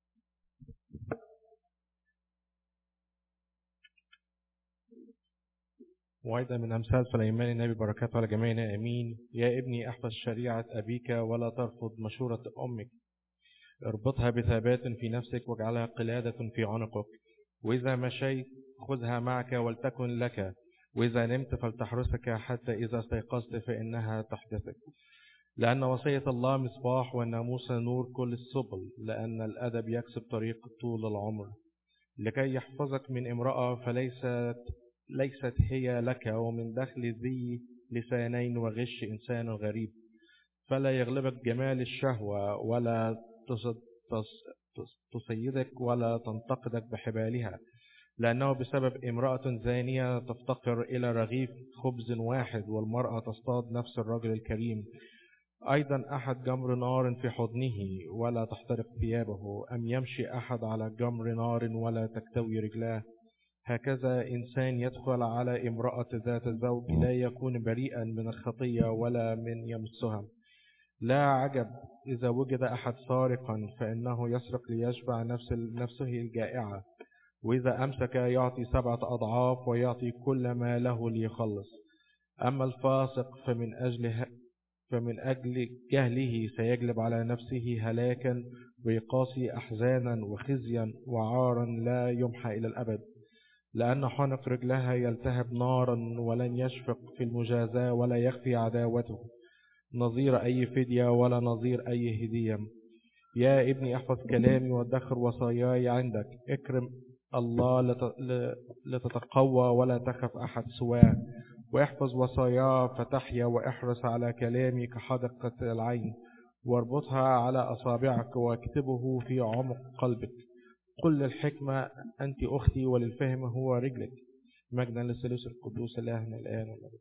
وأيضا من أمثال سليمان النبي بركاته على جميعنا آمين. يا ابني احفظ شريعة أبيك ولا ترفض مشورة أمك، اربطها بثبات في نفسك واجعلها قلادة في عنقك، وإذا مشيت خذها معك ولتكن لك، وإذا نمت فلتحرسك حتى إذا استيقظت فإنها تحدثك. لأن وصية الله مصباح والناموس نور كل السبل، لأن الأدب يكسب طريق طول العمر. لكي يحفظك من امرأة فليست ليست هي لك، ومن دخل ذي لسانين وغش إنسان غريب. فلا يغلبك جمال الشهوة ولا تصيدك ولا تنتقدك بحبالها، لأنه بسبب امرأة زانية تفتقر إلى رغيف خبز واحد، والمرأة تصطاد نفس الرجل الكريم. أيضا أحد جمر نار في حضنه ولا تحترق ثيابه، أم يمشي أحد على جمر نار ولا تكتوي رجلاه. هكذا إنسان يدخل على امرأة ذات زوج لا يكون بريئا من الخطية ولا من يمسها. لا عجب إذا وجد أحد سارقا، فإنه يسرق ليشبع نفس نفسه الجائعة، وإذا أمسك يعطي سبعة أضعاف ويعطي كل ما له ليخلص. أما الفاسق فمن أجل فمن أجل جهله سيجلب على نفسه هلاكا، ويقاسي أحزانا وخزيا وعارا لا يمحى إلى الأبد، لأن حنق رجلها يلتهب نارا ولن يشفق في المجازاة ولا يخفي عداوته نظير أي فدية ولا نظير أي هدية. يا ابني احفظ كلامي وادخر وصاياي عندك، اكرم الله لتتقوى ولا تخف أحد سواه، واحفظ وصاياه فتحيا، واحرص على كلامي كحدقة العين، واربطها على أصابعك واكتبه في عمق قلبك. قل الحكمة أنت أختي، وللفهم هو رجلك. مجدا للثالوث القدوس إلهنا الآن والأبد.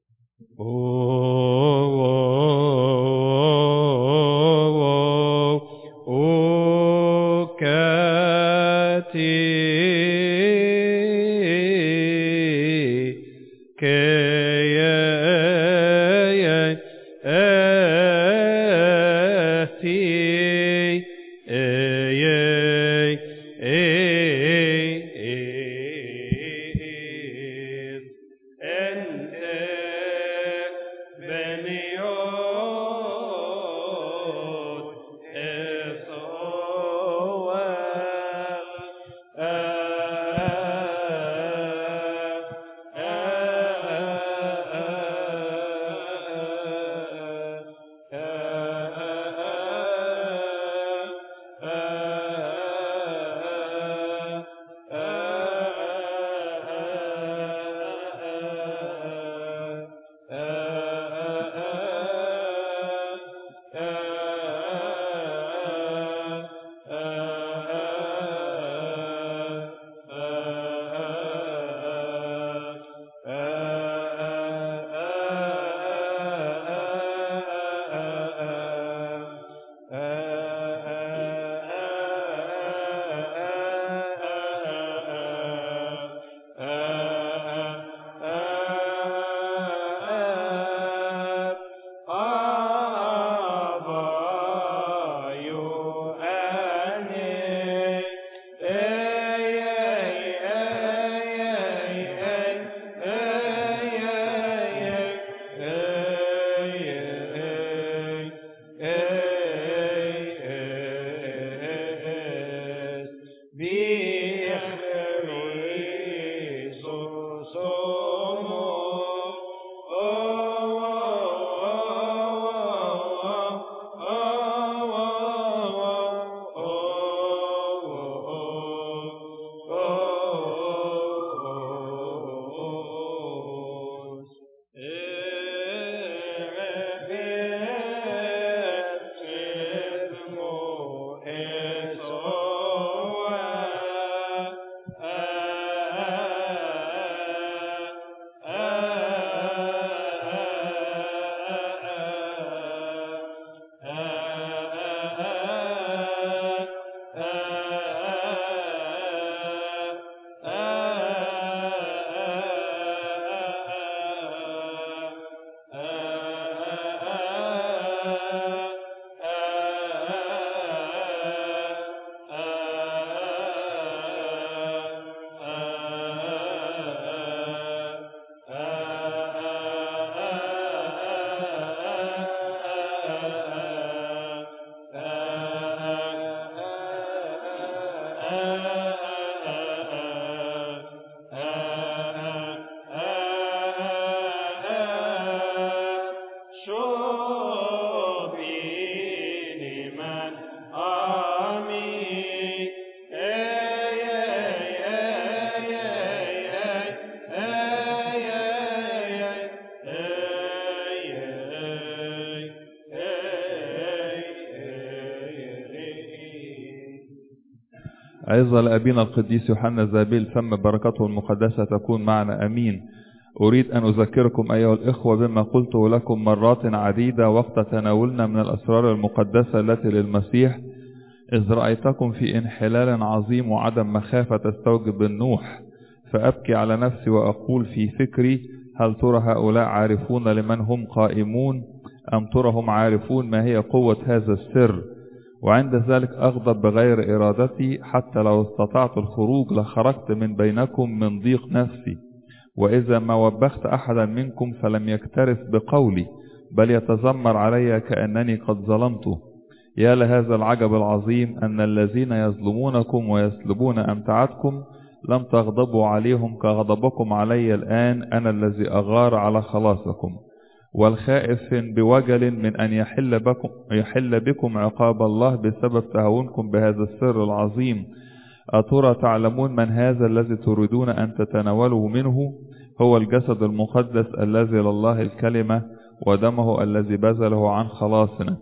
عظة لأبينا القديس يوحنا زابيل فم بركته المقدسة تكون معنا أمين. أريد أن أذكركم أيها الإخوة بما قلته لكم مرات عديدة وقت تناولنا من الأسرار المقدسة التي للمسيح، إذ رأيتكم في انحلال عظيم وعدم مخافة تستوجب النوح، فأبكي على نفسي وأقول في فكري: هل ترى هؤلاء عارفون لمن هم قائمون، أم ترى هم عارفون ما هي قوة هذا السر؟ وعند ذلك أغضب بغير إرادتي، حتى لو استطعت الخروج لخرجت من بينكم من ضيق نفسي. وإذا ما وبخت أحدا منكم فلم يكترث بقولي، بل يتذمر علي كأنني قد ظلمته. يا لهذا العجب العظيم أن الذين يظلمونكم ويسلبون أمتعتكم لم تغضبوا عليهم كغضبكم علي الآن، أنا الذي أغار على خلاصكم. والخائف بوجل من أن يحل بكم, يحل بكم عقاب الله بسبب تهاونكم بهذا السر العظيم. أترى تعلمون من هذا الذي تريدون أن تتناولوا منه؟ هو الجسد المقدس الذي لله الكلمة، ودمه الذي بذله عن خلاصنا.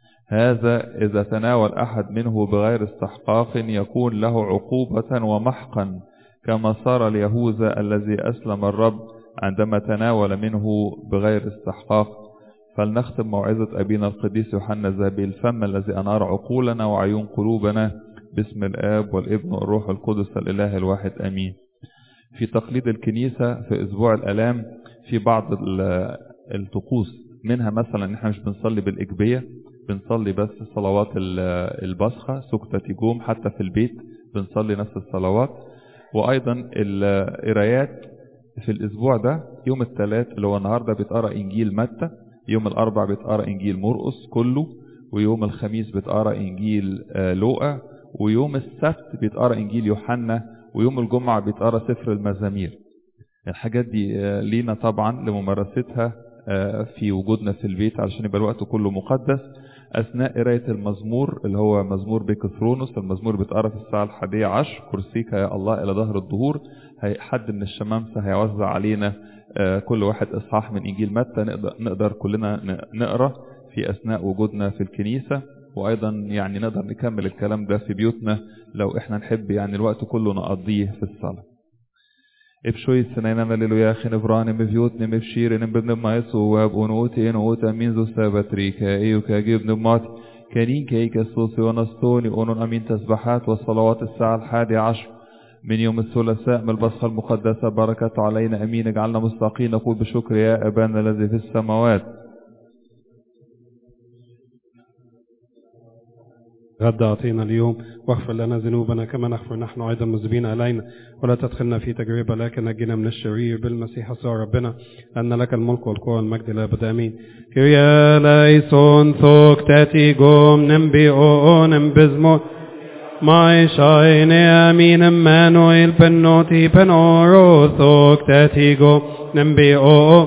هذا إذا تناول أحد منه بغير استحقاق يكون له عقوبة ومحقا، كما صار اليهوذا الذي أسلم الرب عندما تناول منه بغير استحقاق. فلنختم موعظة أبينا القديس يوحنا زابيل فم الذي أنار عقولنا وعيون قلوبنا، باسم الآب والابن والروح القدس الإله الواحد آمين. في تقليد الكنيسة في أسبوع الآلام في بعض الطقوس، منها مثلا إحنا مش بنصلي بالإجبية، بنصلي بس صلوات البصخة سكتة جوم، حتى في البيت بنصلي نفس الصلوات. وأيضا القرايات في الأسبوع ده يوم الثلاث اللي هو النهاردة بيتقرأ إنجيل متى، يوم الأربع بيتقرأ إنجيل مرقس كله، ويوم الخميس بيتقرأ إنجيل لوقا، ويوم السبت بيتقرأ إنجيل يوحنا، ويوم الجمعة بيتقرأ سفر المزامير. الحاجات دي لينا طبعا لممارستها في وجودنا في البيت علشان يبقى الوقت كله مقدس. أثناء قراية المزمور اللي هو مزمور بيكثرونوس، المزمور بيتقرأ في الساعة الحادية عشر، كرسيك يا الله إلى ظهر الظهور. حد من الشمامسة هيوزع علينا كل واحد إصحاح من إنجيل متى نقدر, نقدر كلنا نقرأ في أثناء وجودنا في الكنيسة. وأيضا يعني نقدر نكمل الكلام ده في بيوتنا لو إحنا نحب يعني الوقت كله نقضيه في الصلاة. ابشوي سنيننا للويا خنفران بفيوتنا مبشير بابن مايسو وابونوتي نوتا من ذو سابتريكا ايوكا جبن مات كانين كيك الصوصي ونستوني اونون امين تسبحات والصلوات الساعة الحادي عشر من يوم الثلاثاء من البصخة المقدسة. بركة علينا امين، اجعلنا مستقين نقول بشكر يا ابانا الذي في السماوات. غد أعطينا اليوم، واغفر لنا ذنوبنا كما نغفر نحن أيضا مذنبين علينا، ولا تدخلنا في تجربة لكن نجينا من الشرير بالمسيح يسوع ربنا، أن لك الملك والقوة والمجد للأبد آمين. كريا ليسون ثوك تاتيكم نمبيون بزمو ماي شايني امين مانويل بنوتي بنورو ثوك تاتيكم نمبيون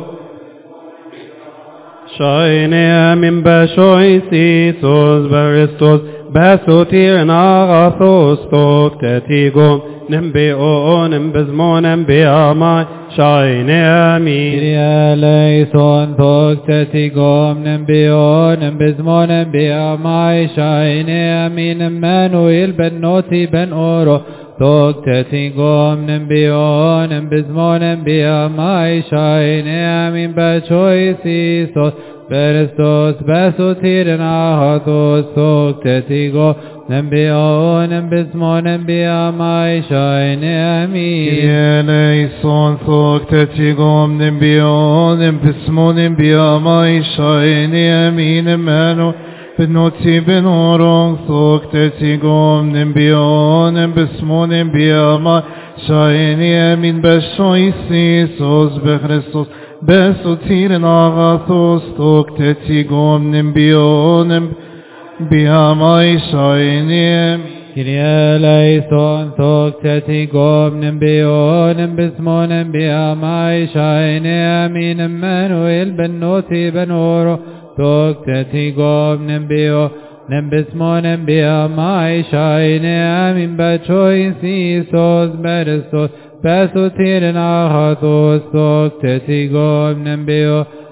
شايني امين بشوي سيسوس برستوس باسوتير ناغاثوس توك تاتيكم نمبيون بزمون نمبياماي شايني امين. كريا ليسون توك تاتيكم نمبيون بزمون نمبياماي شايني امين مانويل بنوتي بن اورو توك تاتيكم نمبيون بزمون نمبياماي شايني امين بشوي سيسوس برستوس باسوتير ناغاثوس توك تاتيكم نمبيون بزمون نمبياماي شايني امين. كريا ليسون ثوك تاتيكم نمبيون بزمون نمبياماي شايني امين مانو بنوتي بنورون ثوك تاتيكم نمبيون بزمون نمبياماي شايني امين بشوي سيسوس بخريستوس باسوتير ناغاثوس توك تاتيكم نمبيون بياماي شايني. كريا ليسون توك تاتيكم نمبيون بزمون بياماي شايني امين مانويل بنوتي بنورو توك تاتيكم نمبيون بزمون بياماي شايني امين بشوي سيسوس برستوس باسوتير ناغاثوس توك تاتيكم نمبيون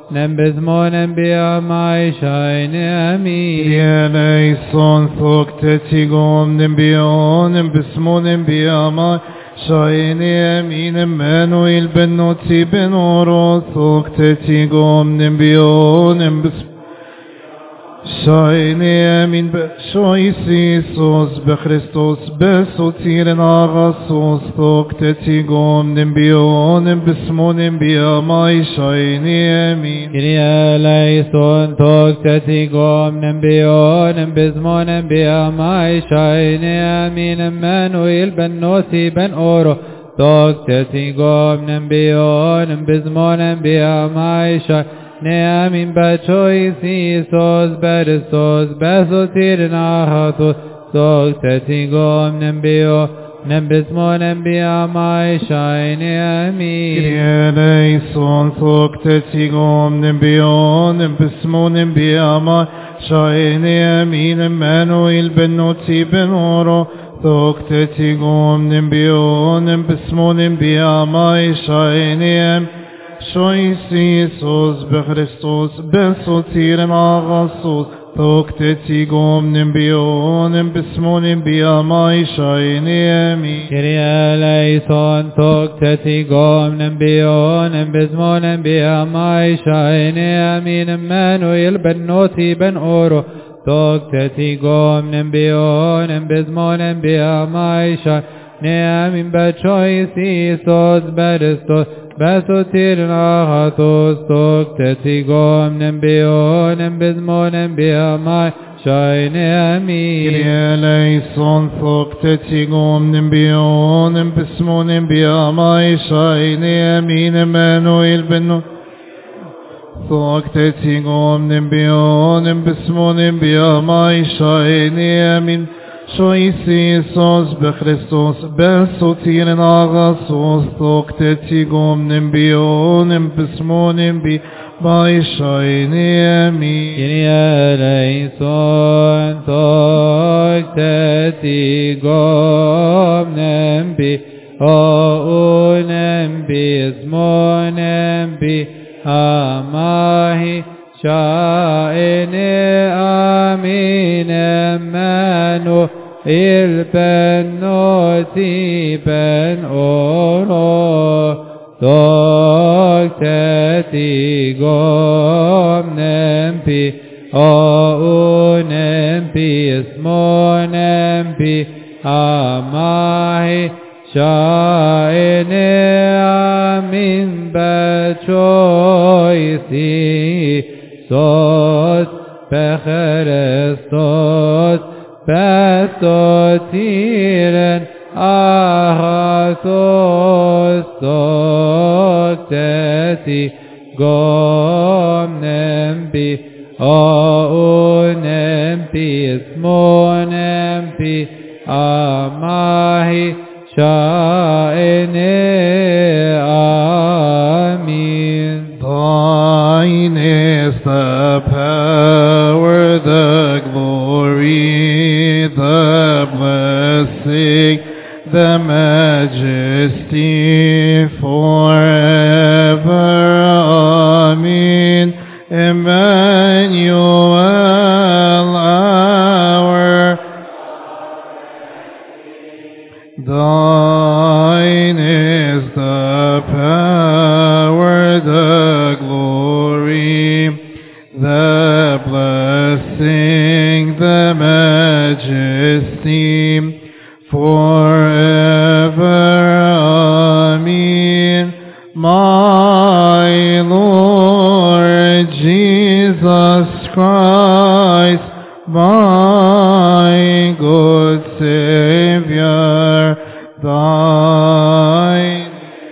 نبزمون بياماي شاين آمين يا ليسون ثوكتتيغوم نبيون بسمون بياماي شاين آمين مانويل بنوتي بنورو ثوكتتيغوم نبيون بسمون شايني امين بشويسي سوس بخريستوس بسوتيرنا غصوص ثوكتتي قوم نبيون بسمون بيا ماي شايني امين كريا ليسون ثوكتتي قوم نبيون بسمون بيا ماي شايني امين مانويل بنوسي بن اورو ثوكتتي قوم نبيون بسمون بيا ماي شايني نعمين بچويسي سوز برسوز بسوتير ناهاتوس سوكتتي قوم نبيو نبسمو نبيا ماي شايني امين كريا ليسون سوكتتي قوم نبيو نبسمو نبيا ماي شايني امين مانويل بنوتي بنورو سوكتتي قوم نبيو نبسمو نبيا ماي شايني امين شويسي سوس بخريستوس بسوتيرنا غصوص ثوكتتي قوم نبيون بسمون بيا ماي شايني امين كريا ليسون ثوكتتي قوم نبيون بسمون بيا ماي شايني امين مانويل بنوتي بن اورو ثوكتتي قوم نبيون بسمون بيا ماي شايني امين بچويسي سوس برستوس بسوتيرنا غصوص ثوكتتي قوم نبيون بسمون بيا ماي شايني امين كريا ليسون ثوكتتي قوم نبيون بسمون بيا ماي شايني امين مانويل بنو ثوكتتي قوم نبيون بسمون بيا ماي شايني امين شويسي سوس بخريستوس بسوتيرنا غصوص ثوكتتي قوم نبيون بسمون بي ماي شايني امين كريا ليسون ثوكتتي قوم نبي او نبي اسمون بي اماهي شايني امين امانو البنوتي بن اورو ثوكتتي قوم نبي او نبي اسمو نبي اماهي شايني امين بچويسي سوس بخريستوس بسوتيرن آهاتوس ثوكتتي قوم نبي او نبي اسمو نبي اماهي شايني آمين. Thine is the power, the glory, the blessing, the majesty forever. Amen. Emmanuel, our Thine is the power, the glory, the blessing, the majesty, forever. Amen. My Lord Jesus Christ, my good Savior, thine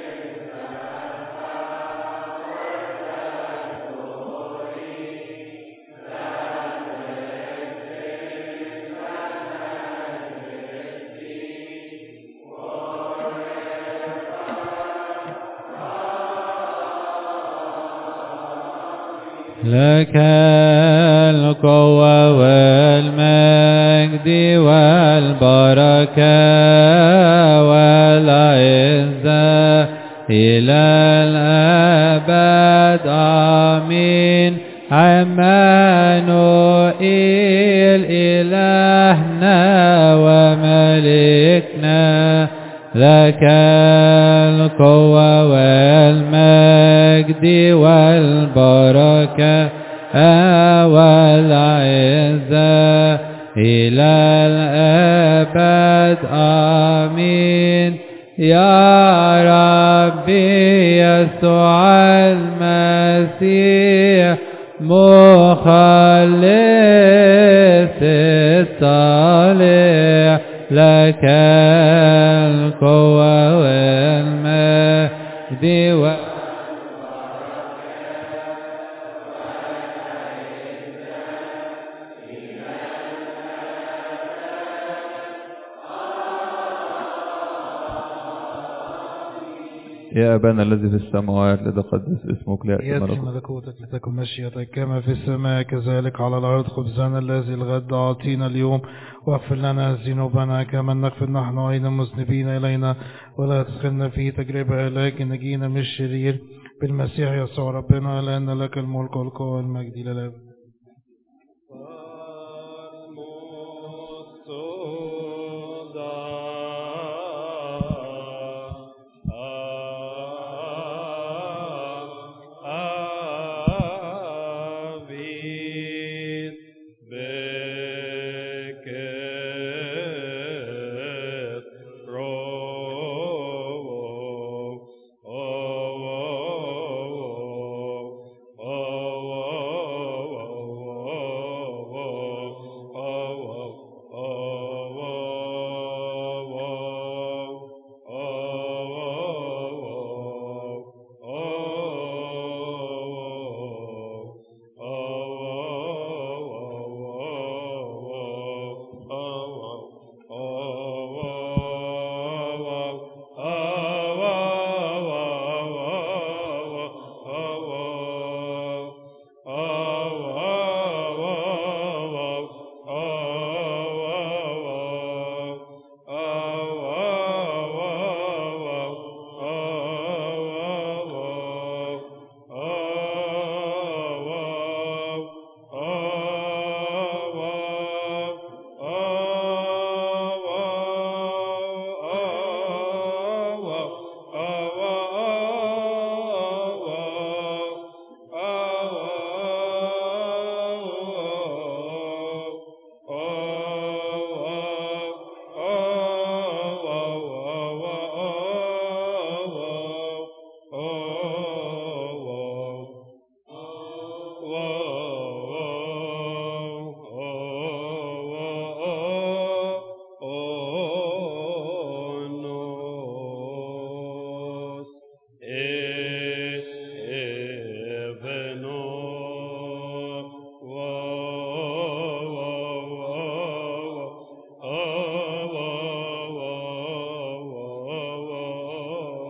لك القوة والمجد والبركة والعزة إلى الأبد الأبد آمين عمانوئيل إلهنا وملكنا لك القوة والمجد والبركة والعزة إلى الأبد آمين يا ربي يسوع المسيح مخلص الصالح لك القوة والمجد والبركة يا أبانا الذي في السماوات لتقدس اسمك ليأتي يأتي ملكوتك ملكوتك لتكن مشيئتك كما في السماء كذلك على الأرض خبزنا الذي الغد أعطينا اليوم واغفر لنا ذنوبنا كما نغفر نحن أيضا المذنبين إلينا ولا تدخلنا في تجربة لكن نجينا من الشرير بالمسيح يسوع ربنا لأن لك الملك والقوة والمجد إلى الأبد.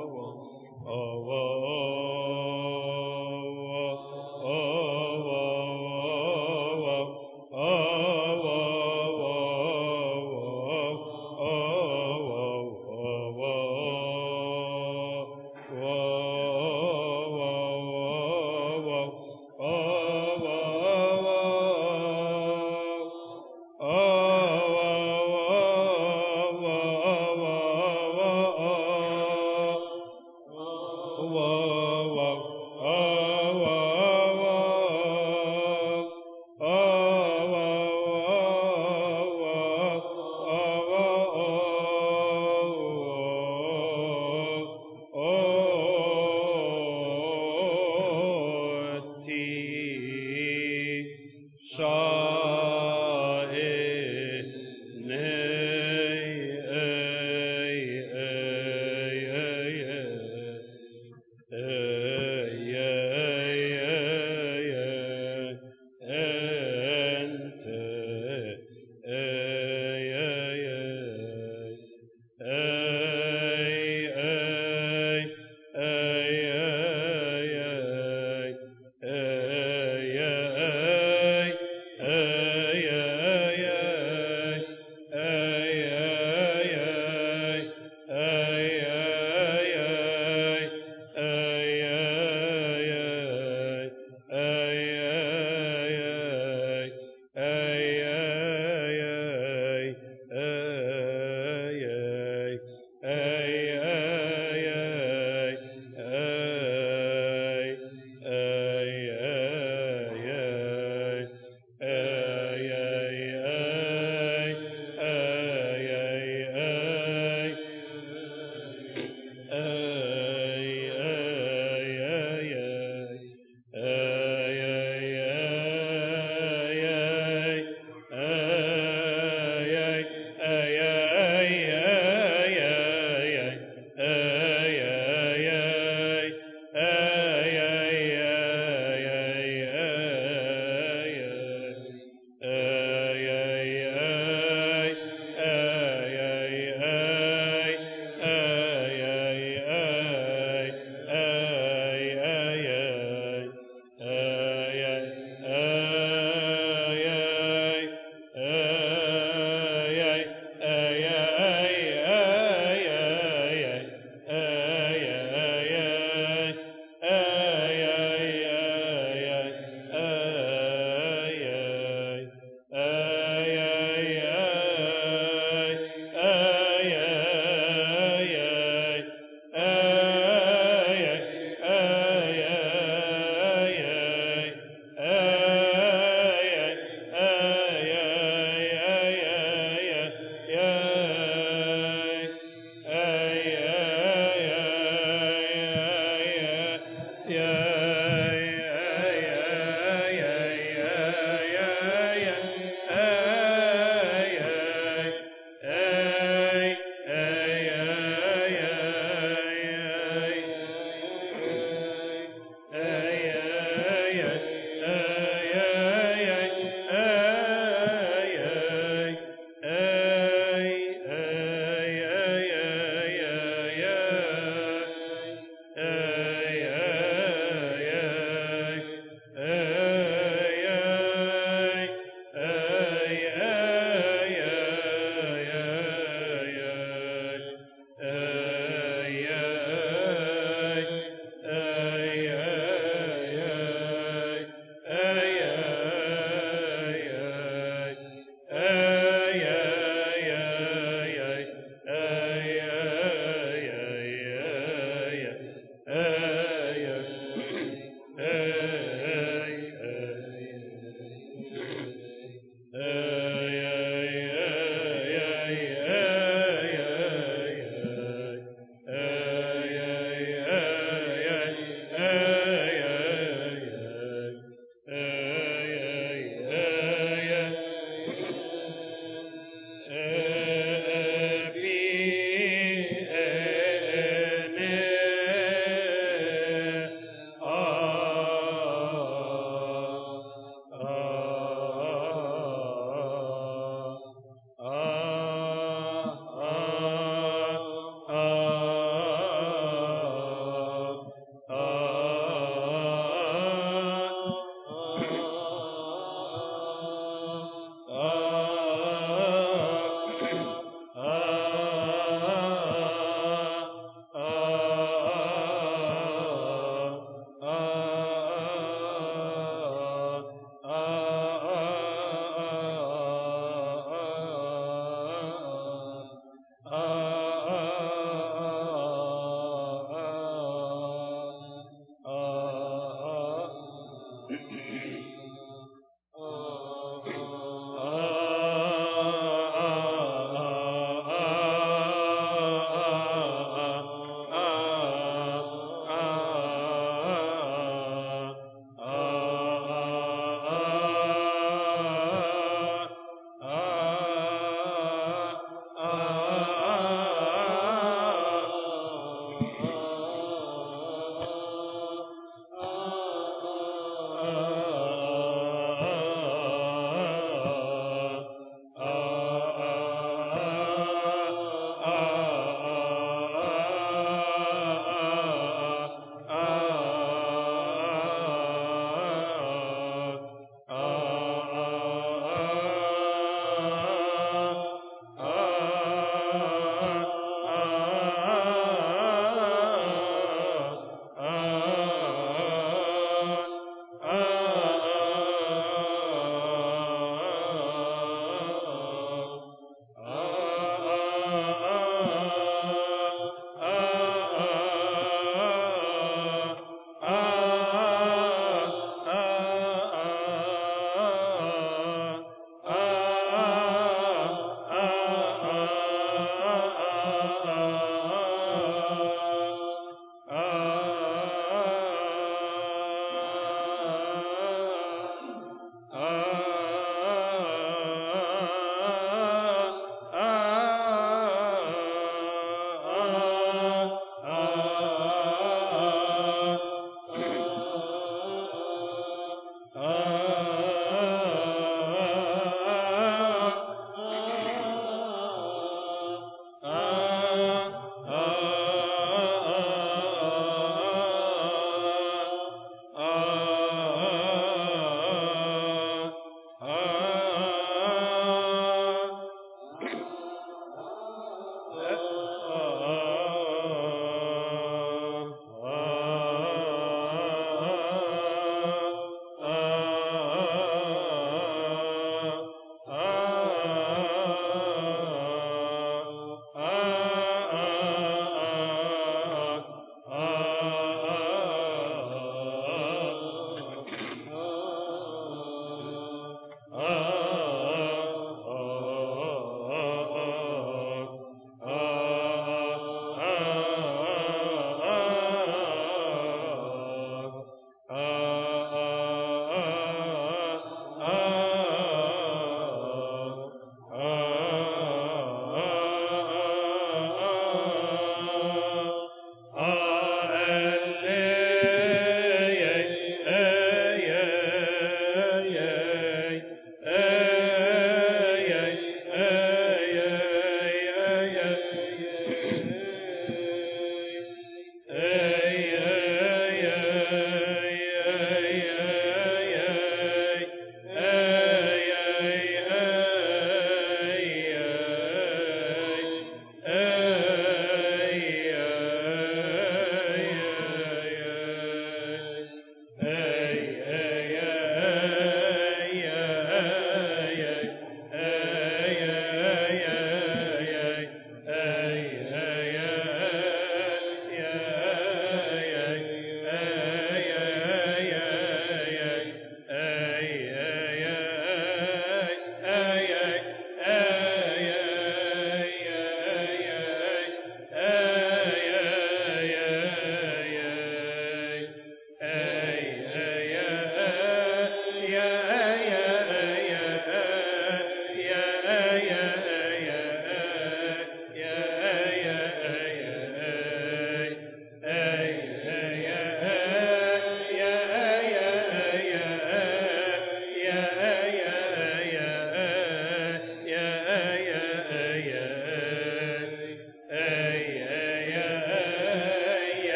Oh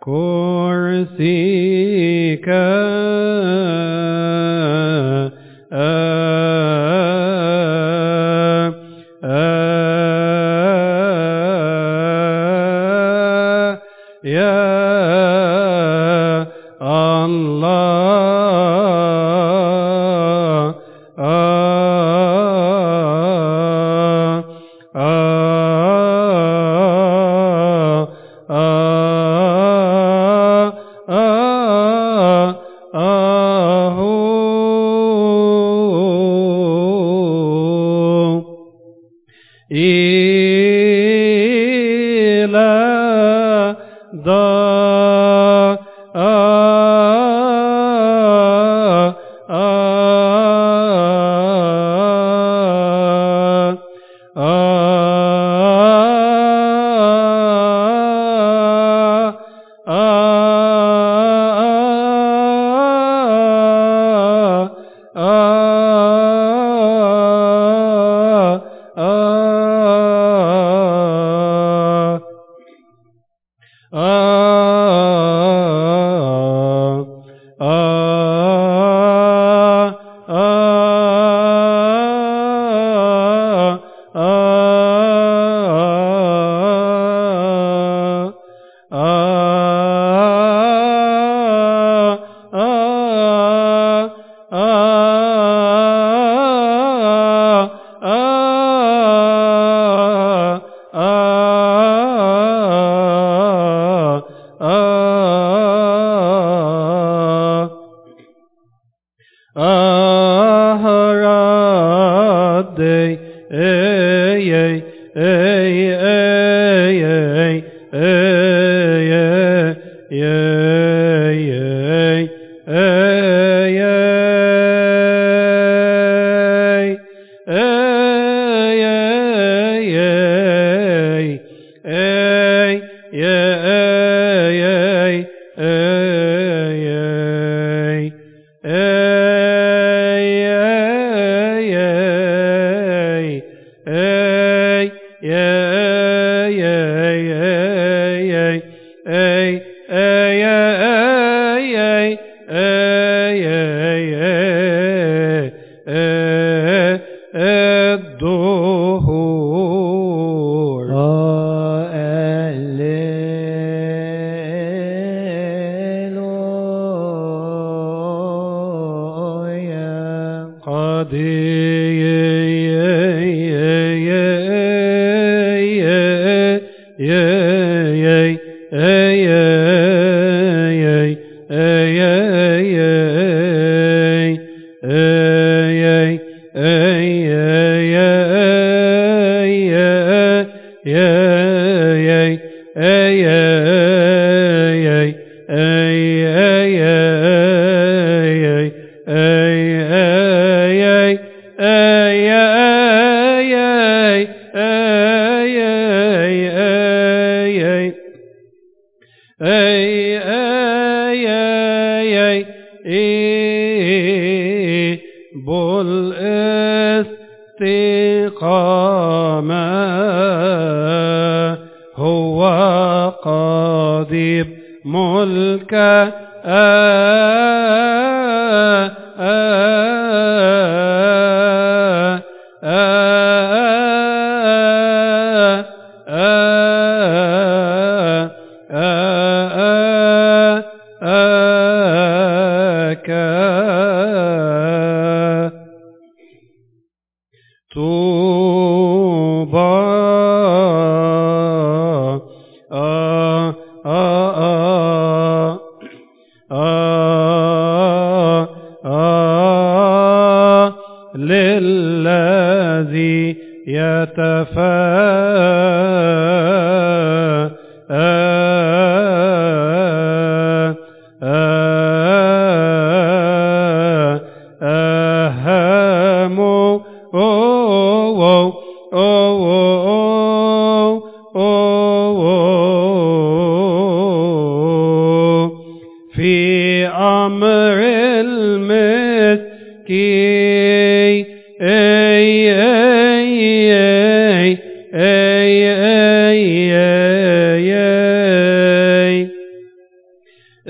كرسيك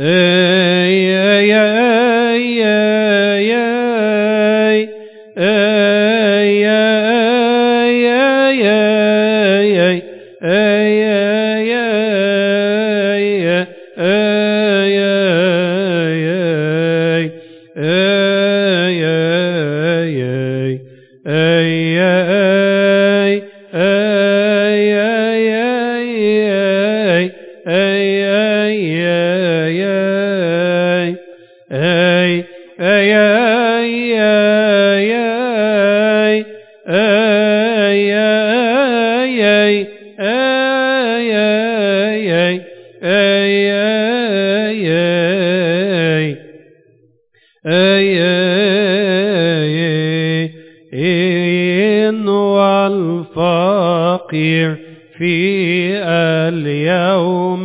ay ay ay ay ay ay ay الفقير في اليوم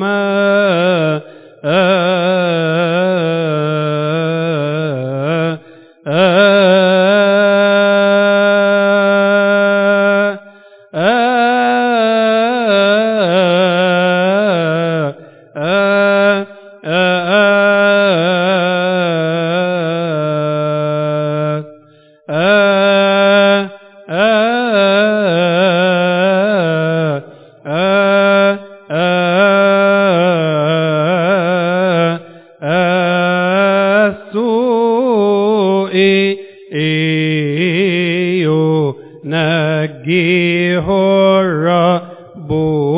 نجيه الرب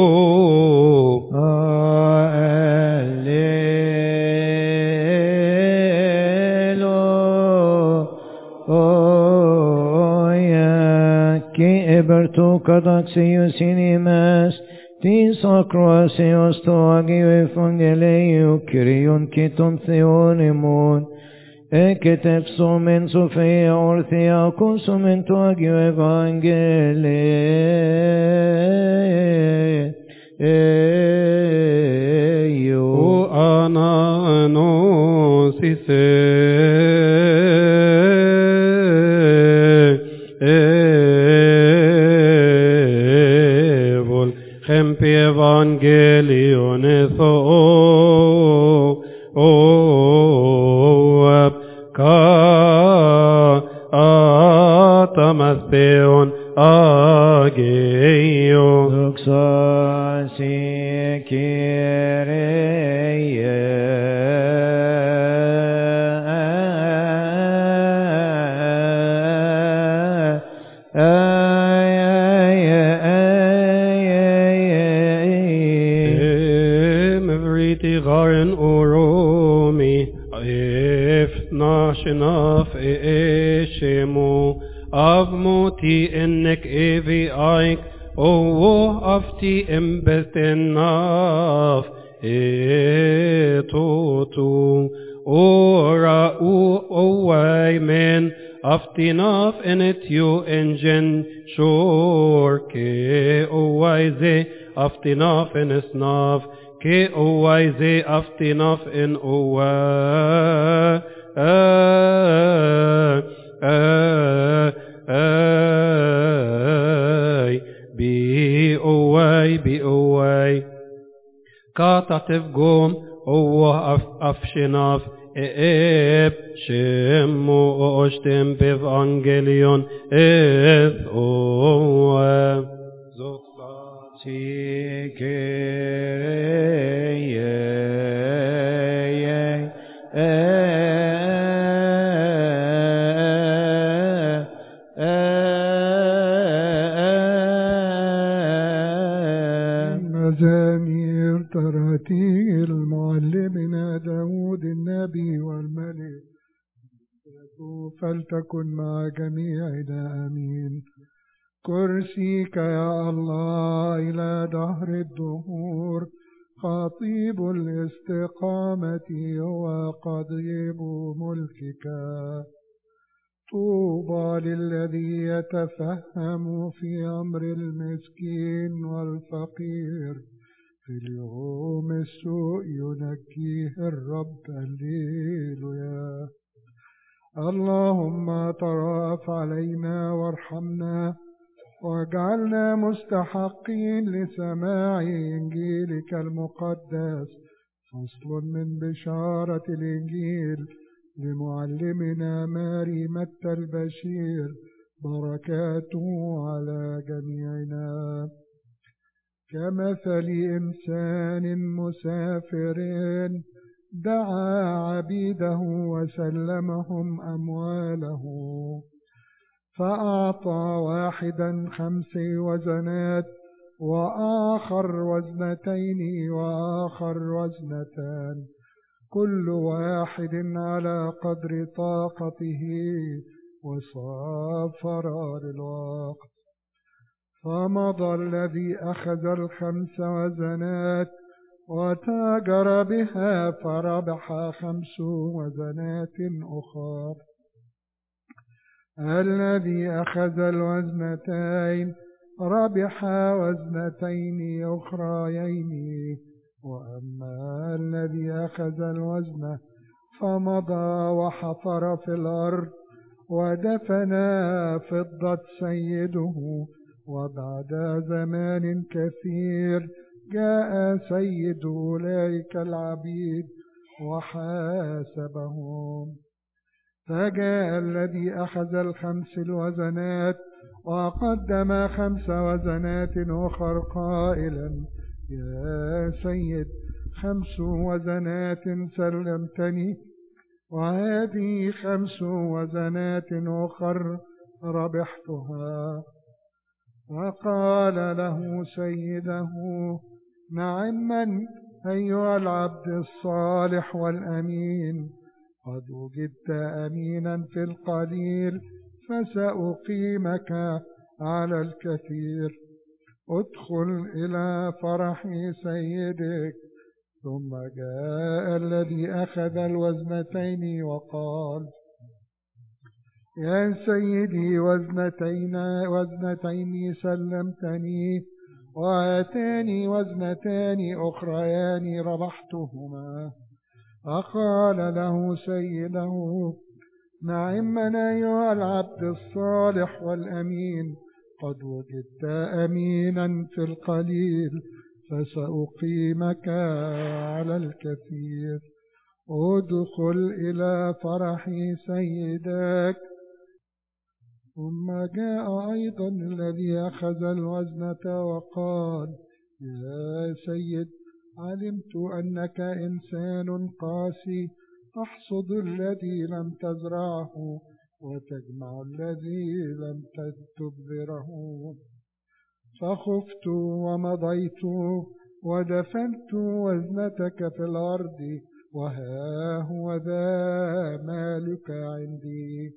Eberto Cadaxius inimes, tis acroasios toagio evangelio, Kyrion kiton theonimon, Eketef somen sofia orthia consumen toagio evangelio. O ana anosise Empi evangelion etho o ka atamatheon ageio doxa si Garen oromi if nashinaf eshemu avmoti ennek evi aik o afti embestenaf etotu ora u owaimen aftinaf enetyu engen shorke owaize aftinaf enesnaf Ke owaise aftinaf in owa ay bi owai bi owai katatev gom owa af afshinaf eb shemo oshtem bev angelion eth owa مزامير تراتيل معلمنا داود النبي والملك فلتكن مع جميعنا آمين. كرسيك يا الله إلى دهر الدهور خطيب الاستقامة وقضيب ملكك. طوبى للذي يتفهم في أمر المسكين والفقير في اليوم السوء ينجيه الرب. هللويا. اللهم ترأف علينا وارحمنا واجعلنا مستحقين لسماع إنجيلك المقدس فصل من بشارة الإنجيل لمعلمنا ماري متى البشير، بركاته على جميعنا. كمثل إنسان مسافر دعا عبيده وسلمهم أمواله، فأعطى واحدا خمس وزنات، وآخر وزنتين، وآخر وزنتان، كل واحد على قدر طاقته، وسافر للوقت. فمضى الذي أخذ الخمس وزنات وتاجر بها، فربح خمس وزنات أخر. الذي أخذ الوزنتين ربح وزنتين أخريين. وأما الذي أخذ الوزن فمضى وحفر في الأرض ودفن فضة سيده. وبعد زمان كثير جاء سيد أولئك العبيد وحاسبهم. فجاء الذي أخذ الخمس الوزنات وقدم خمس وزنات أخر قائلا: يا سيد، خمس وزنات سلمتني، وهذه خمس وزنات أخر ربحتها. وقال له سيده: نعما أيها العبد الصالح والأمين، قد وجدت أمينا في القليل، فسأقيمك على الكثير. ادخل إلى فرح سيدك. ثم جاء الذي أخذ الوزنتين وقال: يا سيدي، وزنتين وزنتين سلمتني، وآتاني وزنتان أخريان ربحتهما. فقال له سيده: نعما أيها العبد الصالح والأمين، قد وجدت أمينا في القليل، فسأقيمك على الكثير. ادخل إلى فرح سيدك. ثم جاء أيضا الذي أخذ الوزنة وقال: يا سيد، علمت أنك إنسان قاسي، تحصد الذي لم تزرعه وتجمع الذي لم تبذره. فخفت ومضيت ودفنت وزنتك في الأرض، وها هو ذا مالك عندي.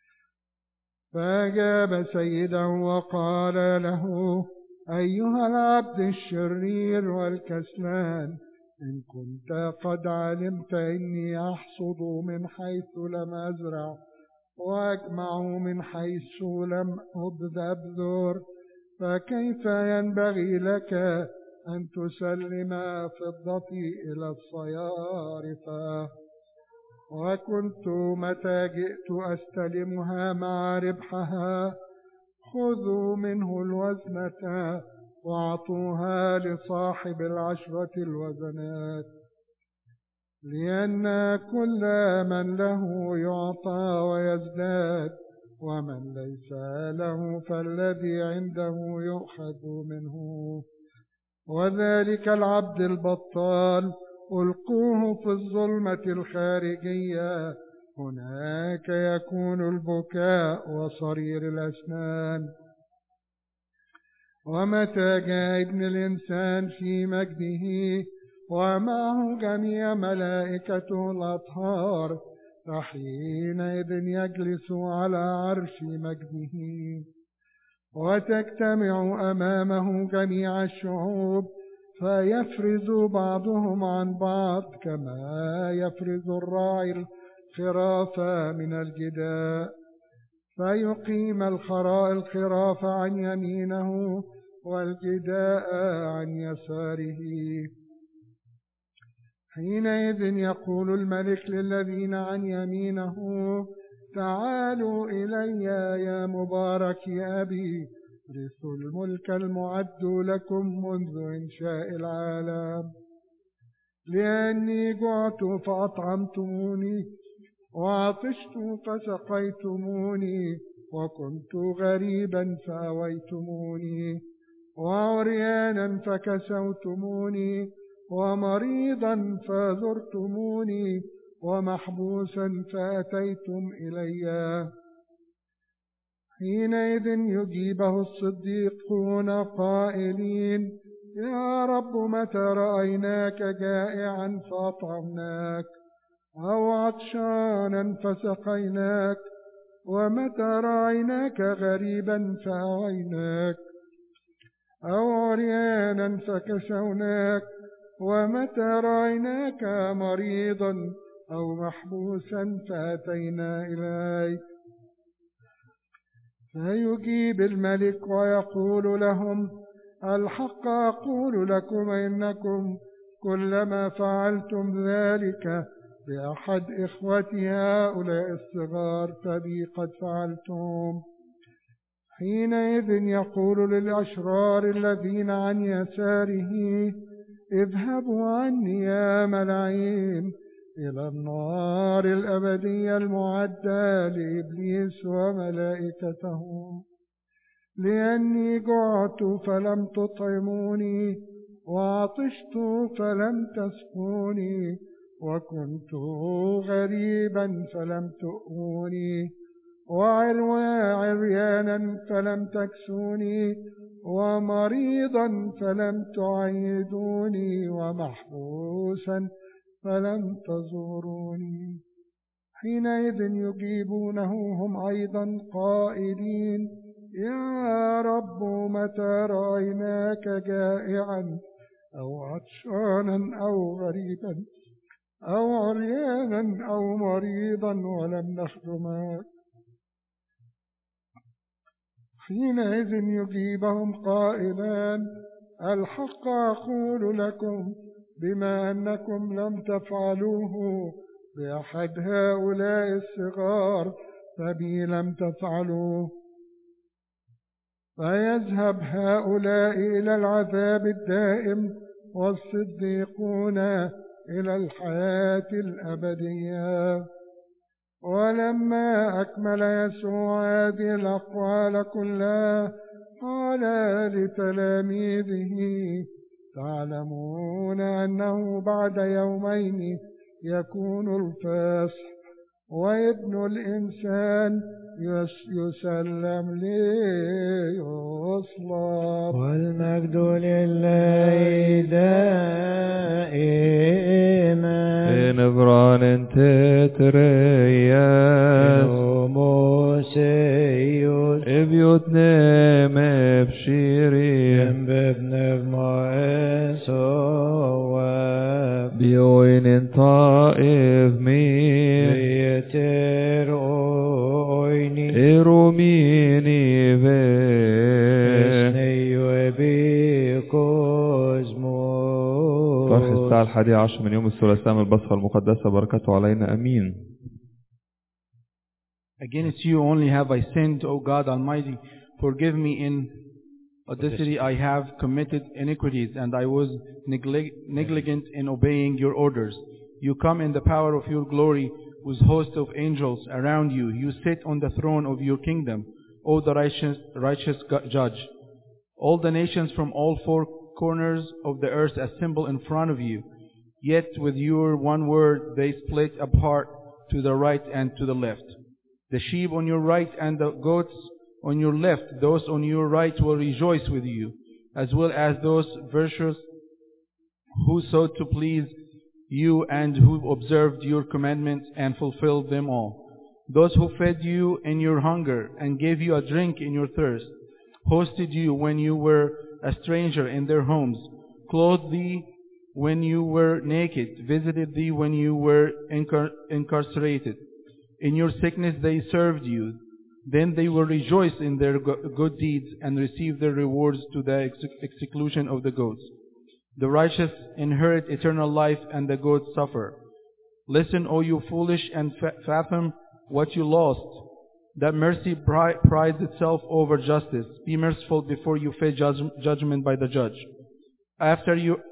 فأجاب سيده وقال له: أيها العبد الشرير والكسلان، إن كنت قد علمت إني أحصد من حيث لم أزرع وأجمع من حيث لم أبذر، فكيف ينبغي لك أن تسلم فضتي إلى الصيارفة؟ وكنت متى جئت أستلمها مع ربحها، خذوا منه الوزنة واعطوها لصاحب العشرة الوزنات، لأن كل من له يعطى ويزداد، ومن ليس له فالذي عنده يؤخذ منه. وذلك العبد البطال ألقوه في الظلمة الخارجية، هناك يكون البكاء وصرير الأسنان. ومتى جاء ابن الإنسان في مجده ومعه جميع ملائكته الأطهار، فحينئذ يجلس على عرش مجده، وتجتمع أمامه جميع الشعوب، فيفرز بعضهم عن بعض كما يفرز الراعي الخراف من الجداء، فيقيم الخراف عن يمينه والجداء عن يساره. حينئذ يقول الملك للذين عن يمينه: تعالوا إلي يا مبارك أبي، رثوا الملك المعد لكم منذ إنشاء العالم. لأني جعت فأطعمتموني وعطشت فسقيتموني وكنت غريبا فأويتموني وعريانا فكسوتموني ومريضا فزرتموني ومحبوسا فأتيتم إلي. حينئذ يجيبه الصديقون قائلين يا رب متى رأيناك جائعا فأطعمناك أو عطشانا فسقيناك ومتى رأيناك غريبا فأويناك أو عريانا فكسوناك ومتى رأيناك مريضا أو محبوسا فأتينا إليك. فيجيب الملك ويقول لهم الحق أقول لكم إنكم كلما فعلتم ذلك بأحد إخوتي هؤلاء الصغار فبي قد فعلتم. حينئذ يقول للأشرار الذين عن يساره اذهبوا عني يا ملعين إلى النار الأبدية المعدة لإبليس وملائكته، لأني جعت فلم تطعموني وعطشت فلم تسقوني وكنت غريبا فلم تؤوني وعريانا فلم تكسوني ومريضا فلم تعيدوني ومحبوسا فلم تزوروني. حينئذ يجيبونه هم أيضا قائلين يا رب متى رأيناك جائعا أو عطشانا أو غريبا أو عريانا أو مريضا ولم نخدمك. حينئذ يجيبهم قائلان الحق أقول لكم بما أنكم لم تفعلوه بأحد هؤلاء الصغار فبي لم تفعلوه. فيذهب هؤلاء إلى العذاب الدائم والصديقون إلى الحياة الأبدية. ولما أكمل يسوع هذه الأقوال كلها قال لتلاميذه تعلمون أنه بعد يومين يكون الفصح وابن الإنسان يسلم ليصلب والمجد لله دائما نبران انت ترياس موسيوس ابيوتنا مبشيرين بابن مائسواب بيوين طائف مين بيتر اويني اروميني بسني وبيكوزمو فرح الساعة الحادية عشر من يوم الثلاثاء من البصرة المقدسة بركته علينا أمين. Against you only have I sinned, O God Almighty. Forgive me in audacity I have committed iniquities, and I was neglig negligent in obeying your orders. You come in the power of your glory with hosts of angels around you. You sit on the throne of your kingdom, O the righteous, righteous judge. All the nations from all four corners of the earth assemble in front of you. Yet with your one word they split apart to the right and to the left. The sheep on your right and the goats on your left, those on your right will rejoice with you, as well as those virtuous who sought to please you and who observed your commandments and fulfilled them all. Those who fed you in your hunger and gave you a drink in your thirst, hosted you when you were a stranger in their homes, clothed thee when you were naked, visited thee when you were incar incarcerated. In your sickness they served you. Then they will rejoice in their good deeds and receive their rewards to the ex exclusion of the goats. The righteous inherit eternal life, and the goats suffer. Listen, O you foolish, and fathom what you lost. That mercy prides itself over justice. Be merciful before you face judge judgment by the judge. After you,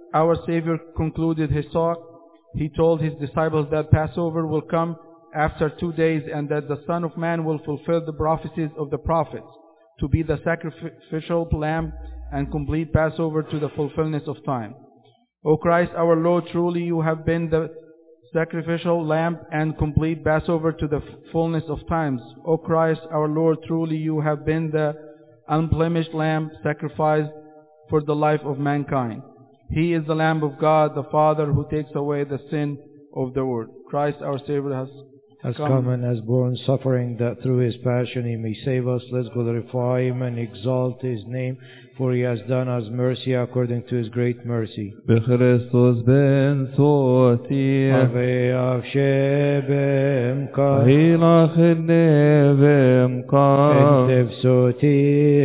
our Savior concluded his talk, he told his disciples that Passover will come after two days and that the Son of Man will fulfill the prophecies of the prophets to be the sacrificial lamb and complete Passover to the fulfillment of time. O Christ our Lord, truly you have been the sacrificial lamb and complete Passover to the fullness of times. O Christ our Lord, truly you have been the unblemished lamb sacrificed for the life of mankind. He is the Lamb of God, the Father, who takes away the sin of the world. Christ our Savior has, has come. come and has borne suffering, that through his passion he may save us. Let's glorify him and exalt his name, for he has done us mercy according to his great mercy. بخريستوس بن صوتي أبي أفشي بإمكان هيلا خدني بإمكان اندف صوتي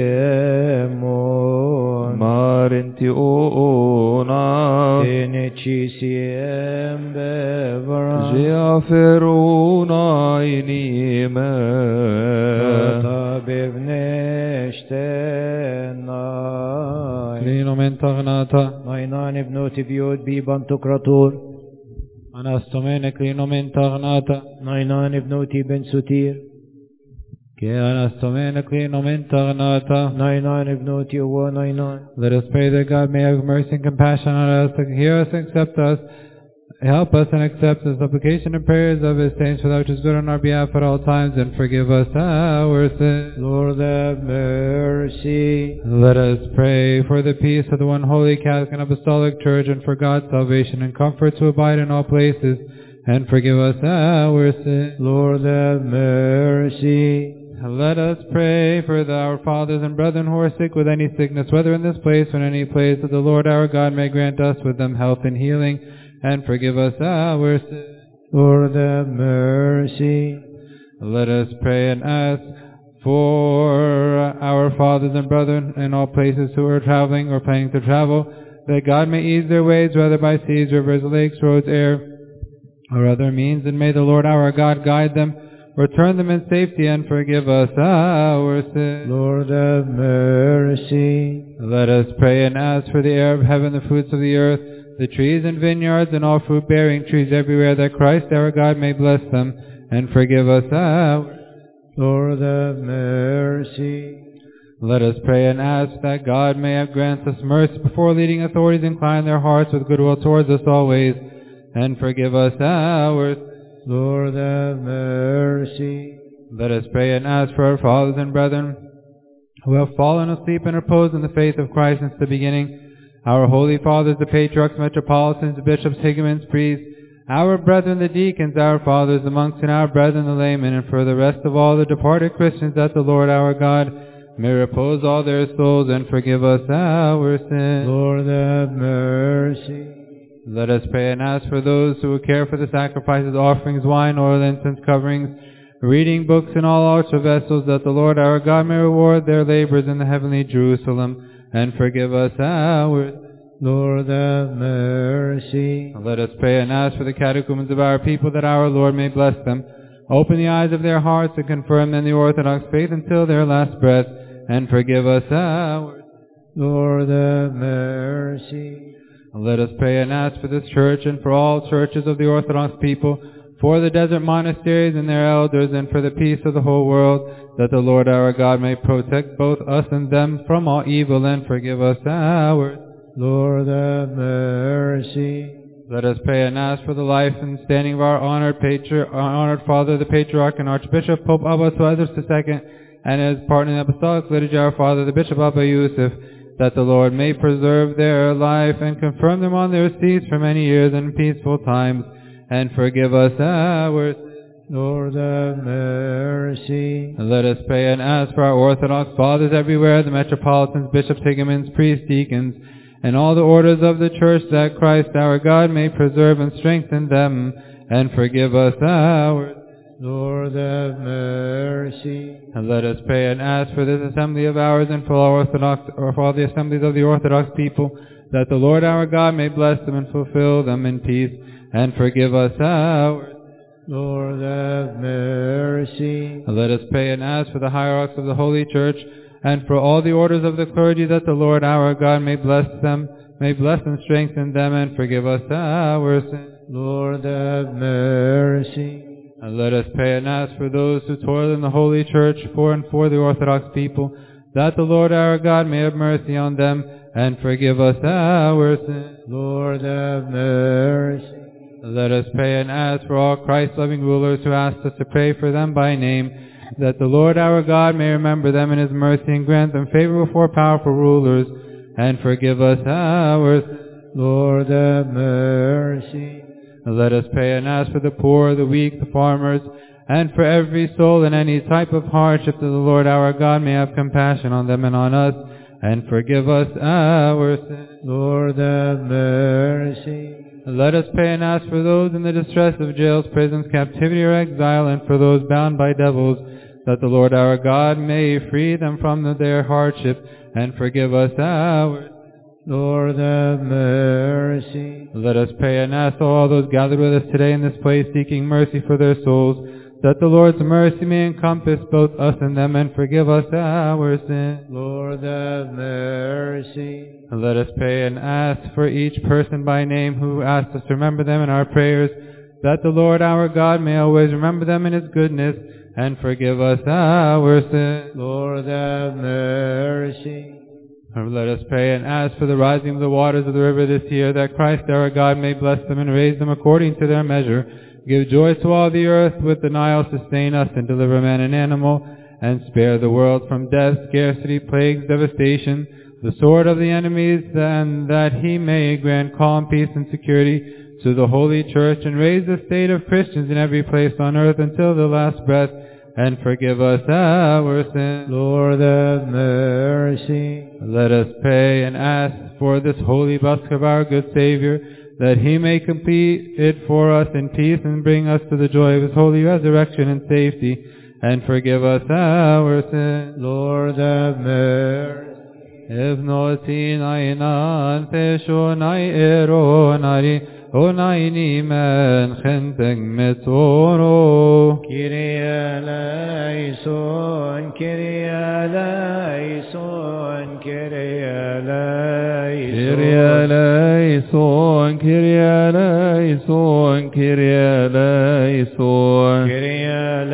أمون مارنتي أونا تنتشي سيام ببران جافرون عيني ما طبيب نشتنا كلينو من تغناتا ناينان ابنوتي بيوت بيبان تكراتور أنا استمين كلينو من تغناتا ناينان ابنوتي بن ستير كي أنا استمين كلينو من تغناتا ناينان ابنوتي هو ناينان. Let us pray that God may have mercy and compassion on us, to hear us and accept us, help us and accept the supplication and prayers of his saints, for that which is good on our behalf at all times, and forgive us our sins. Lord have mercy. Let us pray for the peace of the one holy Catholic and Apostolic Church, and for God's salvation and comfort to abide in all places, and forgive us our sins. Lord have mercy. Let us pray for the, our fathers and brethren who are sick with any sickness, whether in this place or in any place, that the Lord our God may grant us with them health and healing, and forgive us our sins. Lord have mercy. Let us pray and ask for our fathers and brethren in all places who are traveling or planning to travel, that God may ease their ways, whether by seas, rivers, lakes, roads, air, or other means, and may the Lord our God guide them, return them in safety, and forgive us our sins. Lord have mercy. Let us pray and ask for the air of heaven, the fruits of the earth, the trees and vineyards, and all fruit-bearing trees everywhere, that Christ our God may bless them, and forgive us our sins. Lord have mercy. Let us pray and ask that God may grant us mercy before leading authorities, incline their hearts with goodwill towards us always, and forgive us our sins. Lord have mercy. Let us pray and ask for our fathers and brethren who have fallen asleep and reposed in the faith of Christ since the beginning, our holy fathers, the patriarchs, metropolitans, bishops, higumens, priests, our brethren, the deacons, our fathers, the monks, and our brethren, the laymen, and for the rest of all the departed Christians, that the Lord our God may repose all their souls and forgive us our sins. Lord have mercy. Let us pray and ask for those who care for the sacrifices, offerings, wine, oil, incense, coverings, reading books, and all altar vessels, that the Lord our God may reward their labors in the heavenly Jerusalem, and forgive us our sins. Lord have mercy. Let us pray and ask for the catechumens of our people, that our Lord may bless them, open the eyes of their hearts, and confirm them in the Orthodox faith until their last breath, and forgive us our sins. Lord have mercy. Let us pray and ask for this church and for all churches of the Orthodox people, for the desert monasteries and their elders, and for the peace of the whole world, that the Lord our God may protect both us and them from all evil, and forgive us our sins. Lord have mercy. Let us pray and ask for the life and standing of our honored patri- our honored father, the Patriarch and Archbishop, Pope Abba Suazos the Second, and his partner in the Apostolic Liturgy, our Father, the Bishop Abba Yusuf, that the Lord may preserve their life and confirm them on their seats for many years in peaceful times, and forgive us our sins. Lord have mercy. Let us pray and ask for our Orthodox fathers everywhere, the metropolitans, bishops, higumens, priests, deacons, and all the orders of the Church, that Christ our God may preserve and strengthen them, and forgive us our sins. Lord have mercy. And let us pray and ask for this assembly of ours, and for all Orthodox, or for all the assemblies of the Orthodox people, that the Lord our God may bless them and fulfill them in peace, and forgive us our sins. Lord have mercy. And let us pray and ask for the hierarchs of the Holy Church, and for all the orders of the clergy, that the Lord our God may bless them, may bless and strengthen them and forgive us our sins. Lord have mercy. And let us pray and ask for those who toil in the Holy Church for and for the Orthodox people, that the Lord our God may have mercy on them and forgive us our sins. Lord have mercy. Let us pray and ask for all Christ-loving rulers who asked us to pray for them by name, that the Lord our God may remember them in his mercy and grant them favor before powerful rulers and forgive us our sins. Lord have mercy. Let us pray and ask for the poor, the weak, the farmers, and for every soul in any type of hardship, that the Lord our God may have compassion on them and on us, and forgive us our sins. Lord have mercy. Let us pray and ask for those in the distress of jails, prisons, captivity, or exile, and for those bound by devils, that the Lord our God may free them from their hardship, and forgive us our sins. Lord have mercy. Let us pray and ask all those gathered with us today in this place, seeking mercy for their souls, that the Lord's mercy may encompass both us and them and forgive us our sins. Lord have mercy. Let us pray and ask for each person by name who asked us to remember them in our prayers, that the Lord our God may always remember them in his goodness and forgive us our sins. Lord have mercy. Let us pray and ask for the rising of the waters of the river this year, that Christ our God may bless them and raise them according to their measure. Give joy to all the earth, with the Nile sustain us, and deliver man and animal, and spare the world from death, scarcity, plagues, devastation, the sword of the enemies, and that he may grant calm, peace, and security to the Holy Church, and raise the state of Christians in every place on earth until the last breath, and forgive us our sins. Lord have mercy. Let us pray and ask for this holy busk of our good Savior, that he may complete it for us in peace and bring us to the joy of his holy resurrection and safety, and forgive us our sins. Lord have mercy. Evnotin ainan peshonai eronari onaini men chenteng metoro. Kyrie eleison, Kyrie eleison, Kyrie eleison. Kyrie eleison, Kyrie eleison, Kyrie eleison. Kyrie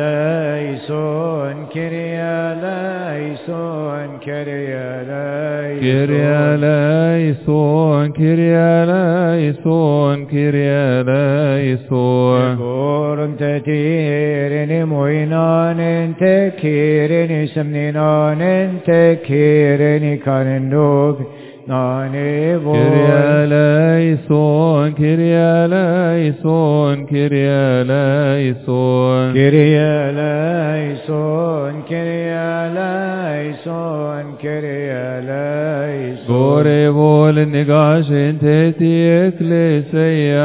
eleison, Kyrie eleison, Kyrie eleison. Kyrie eleison, Kyrie eleison, Kyrie eleison. Gorum tetirin moinan tekirin semninan tekirin kanendog nane vo. Kyrie eleison, Kyrie eleison, Kyrie eleison. Kyrie eleison, Kyrie eleison, Kyrie eleison. Gore vol negashin teti eklesia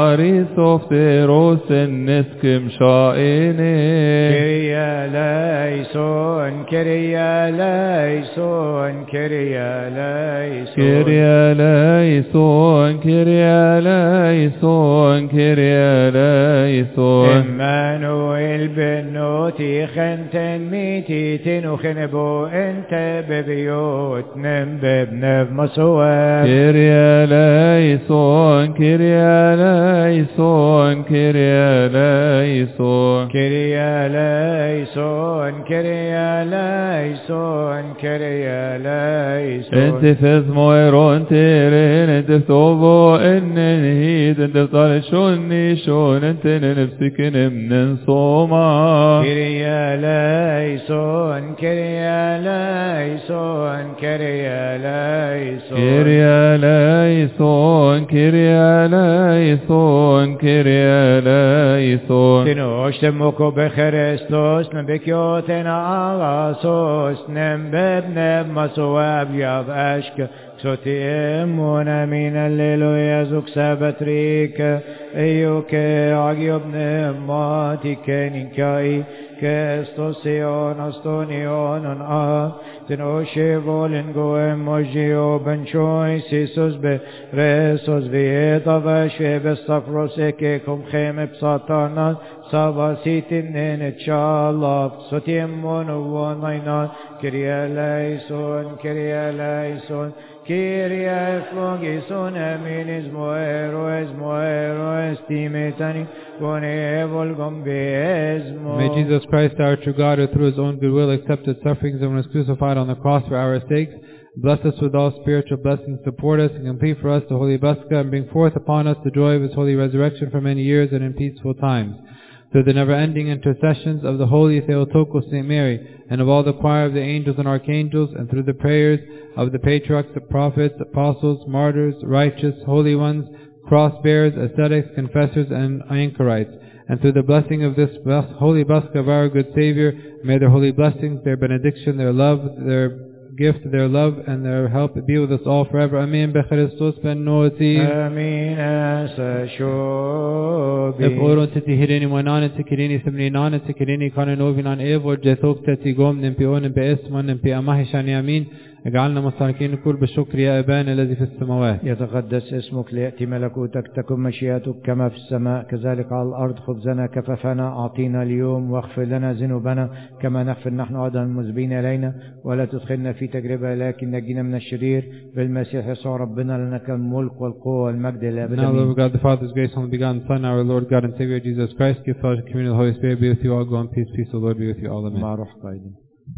arisofteros neskim shaine. Kyrie eleison, Kyrie eleison, Kyrie eleison. Kyrie eleison, Kyrie eleison, Kyrie eleison. Emmanuel benoti khenten miti tinu khnebo ente bebiot nem bebnev maswa. Kyrie eleison, Kyrie eleison, Kyrie eleison. Kyrie eleison, Kyrie eleison, Kyrie eleison. انت فزمويرون تيرين انت ثوبو ان نهيد انت طالشوني شون انت نفسك من صوما. Kyrie eleison, Kyrie eleison, Kyrie eleison. Kyrie eleison, Kyrie eleison, Kyrie eleison. Tinoshtemoko bechrestos nebekyoten alasos nem bebnev masoab yav ashka sotiemona min alleluia zuk sabatrika eyoke agiobne matikeninkai kestosion astonion on a tinoshe volen goem mojio benchoi sisos be resos vieta vashe bestafros eke kum cheme psatana Savasitin nenetshalav sotiemon uvonaina Kyrie eleison, Kyrie eleison, Kyrie flogison eminis moero es moero estimetani bonevol gombeesmo. May Jesus Christ, our true God, who through his own goodwill accepted sufferings and was crucified on the cross for our sakes, bless us with all spiritual blessings, support us, and complete for us the Holy Basilica, and bring forth upon us the joy of his holy resurrection for many years and in peaceful times. Through the never-ending intercessions of the Holy Theotokos Saint Mary, and of all the choir of the angels and archangels, and through the prayers of the patriarchs, the prophets, apostles, martyrs, righteous, holy ones, cross-bearers, ascetics, confessors, and anchorites, and through the blessing of this holy Basilica of our good Savior, may their holy blessings, their benediction, their love, their gift, their love, and their help be with us all forever. Amen. Bechristos ben noti. Amen. Asa shobi. If oron titi hirini wanan tikirini simni nan tikirini kana novinan evor jethok titi gom nimpi on nimpi esman nimpi amahishani amin. اجعلنا مستحقين نقول بالشكر يا أبانا الذي في السماوات. يتقدس اسمك، ليأتي ملكوتك، تكن مشيئتك كما في السماء كذلك على الأرض. خبزنا كفافنا أعطينا اليوم، واغفر لنا ذنوبنا كما نغفر نحن أيضا المذنبين إلينا، ولا تدخلنا في تجربة لكن نجينا من الشرير بالمسيح يسوع ربنا، لك الملك والقوة والمجد للأبد. Now, Lord God, the Father's grace, only begotten Son, our Lord God and Savior Jesus Christ, give fellowship, communion of the Holy Spirit, be with you all. Go in peace. Peace, O Lord, be with you all. Amen.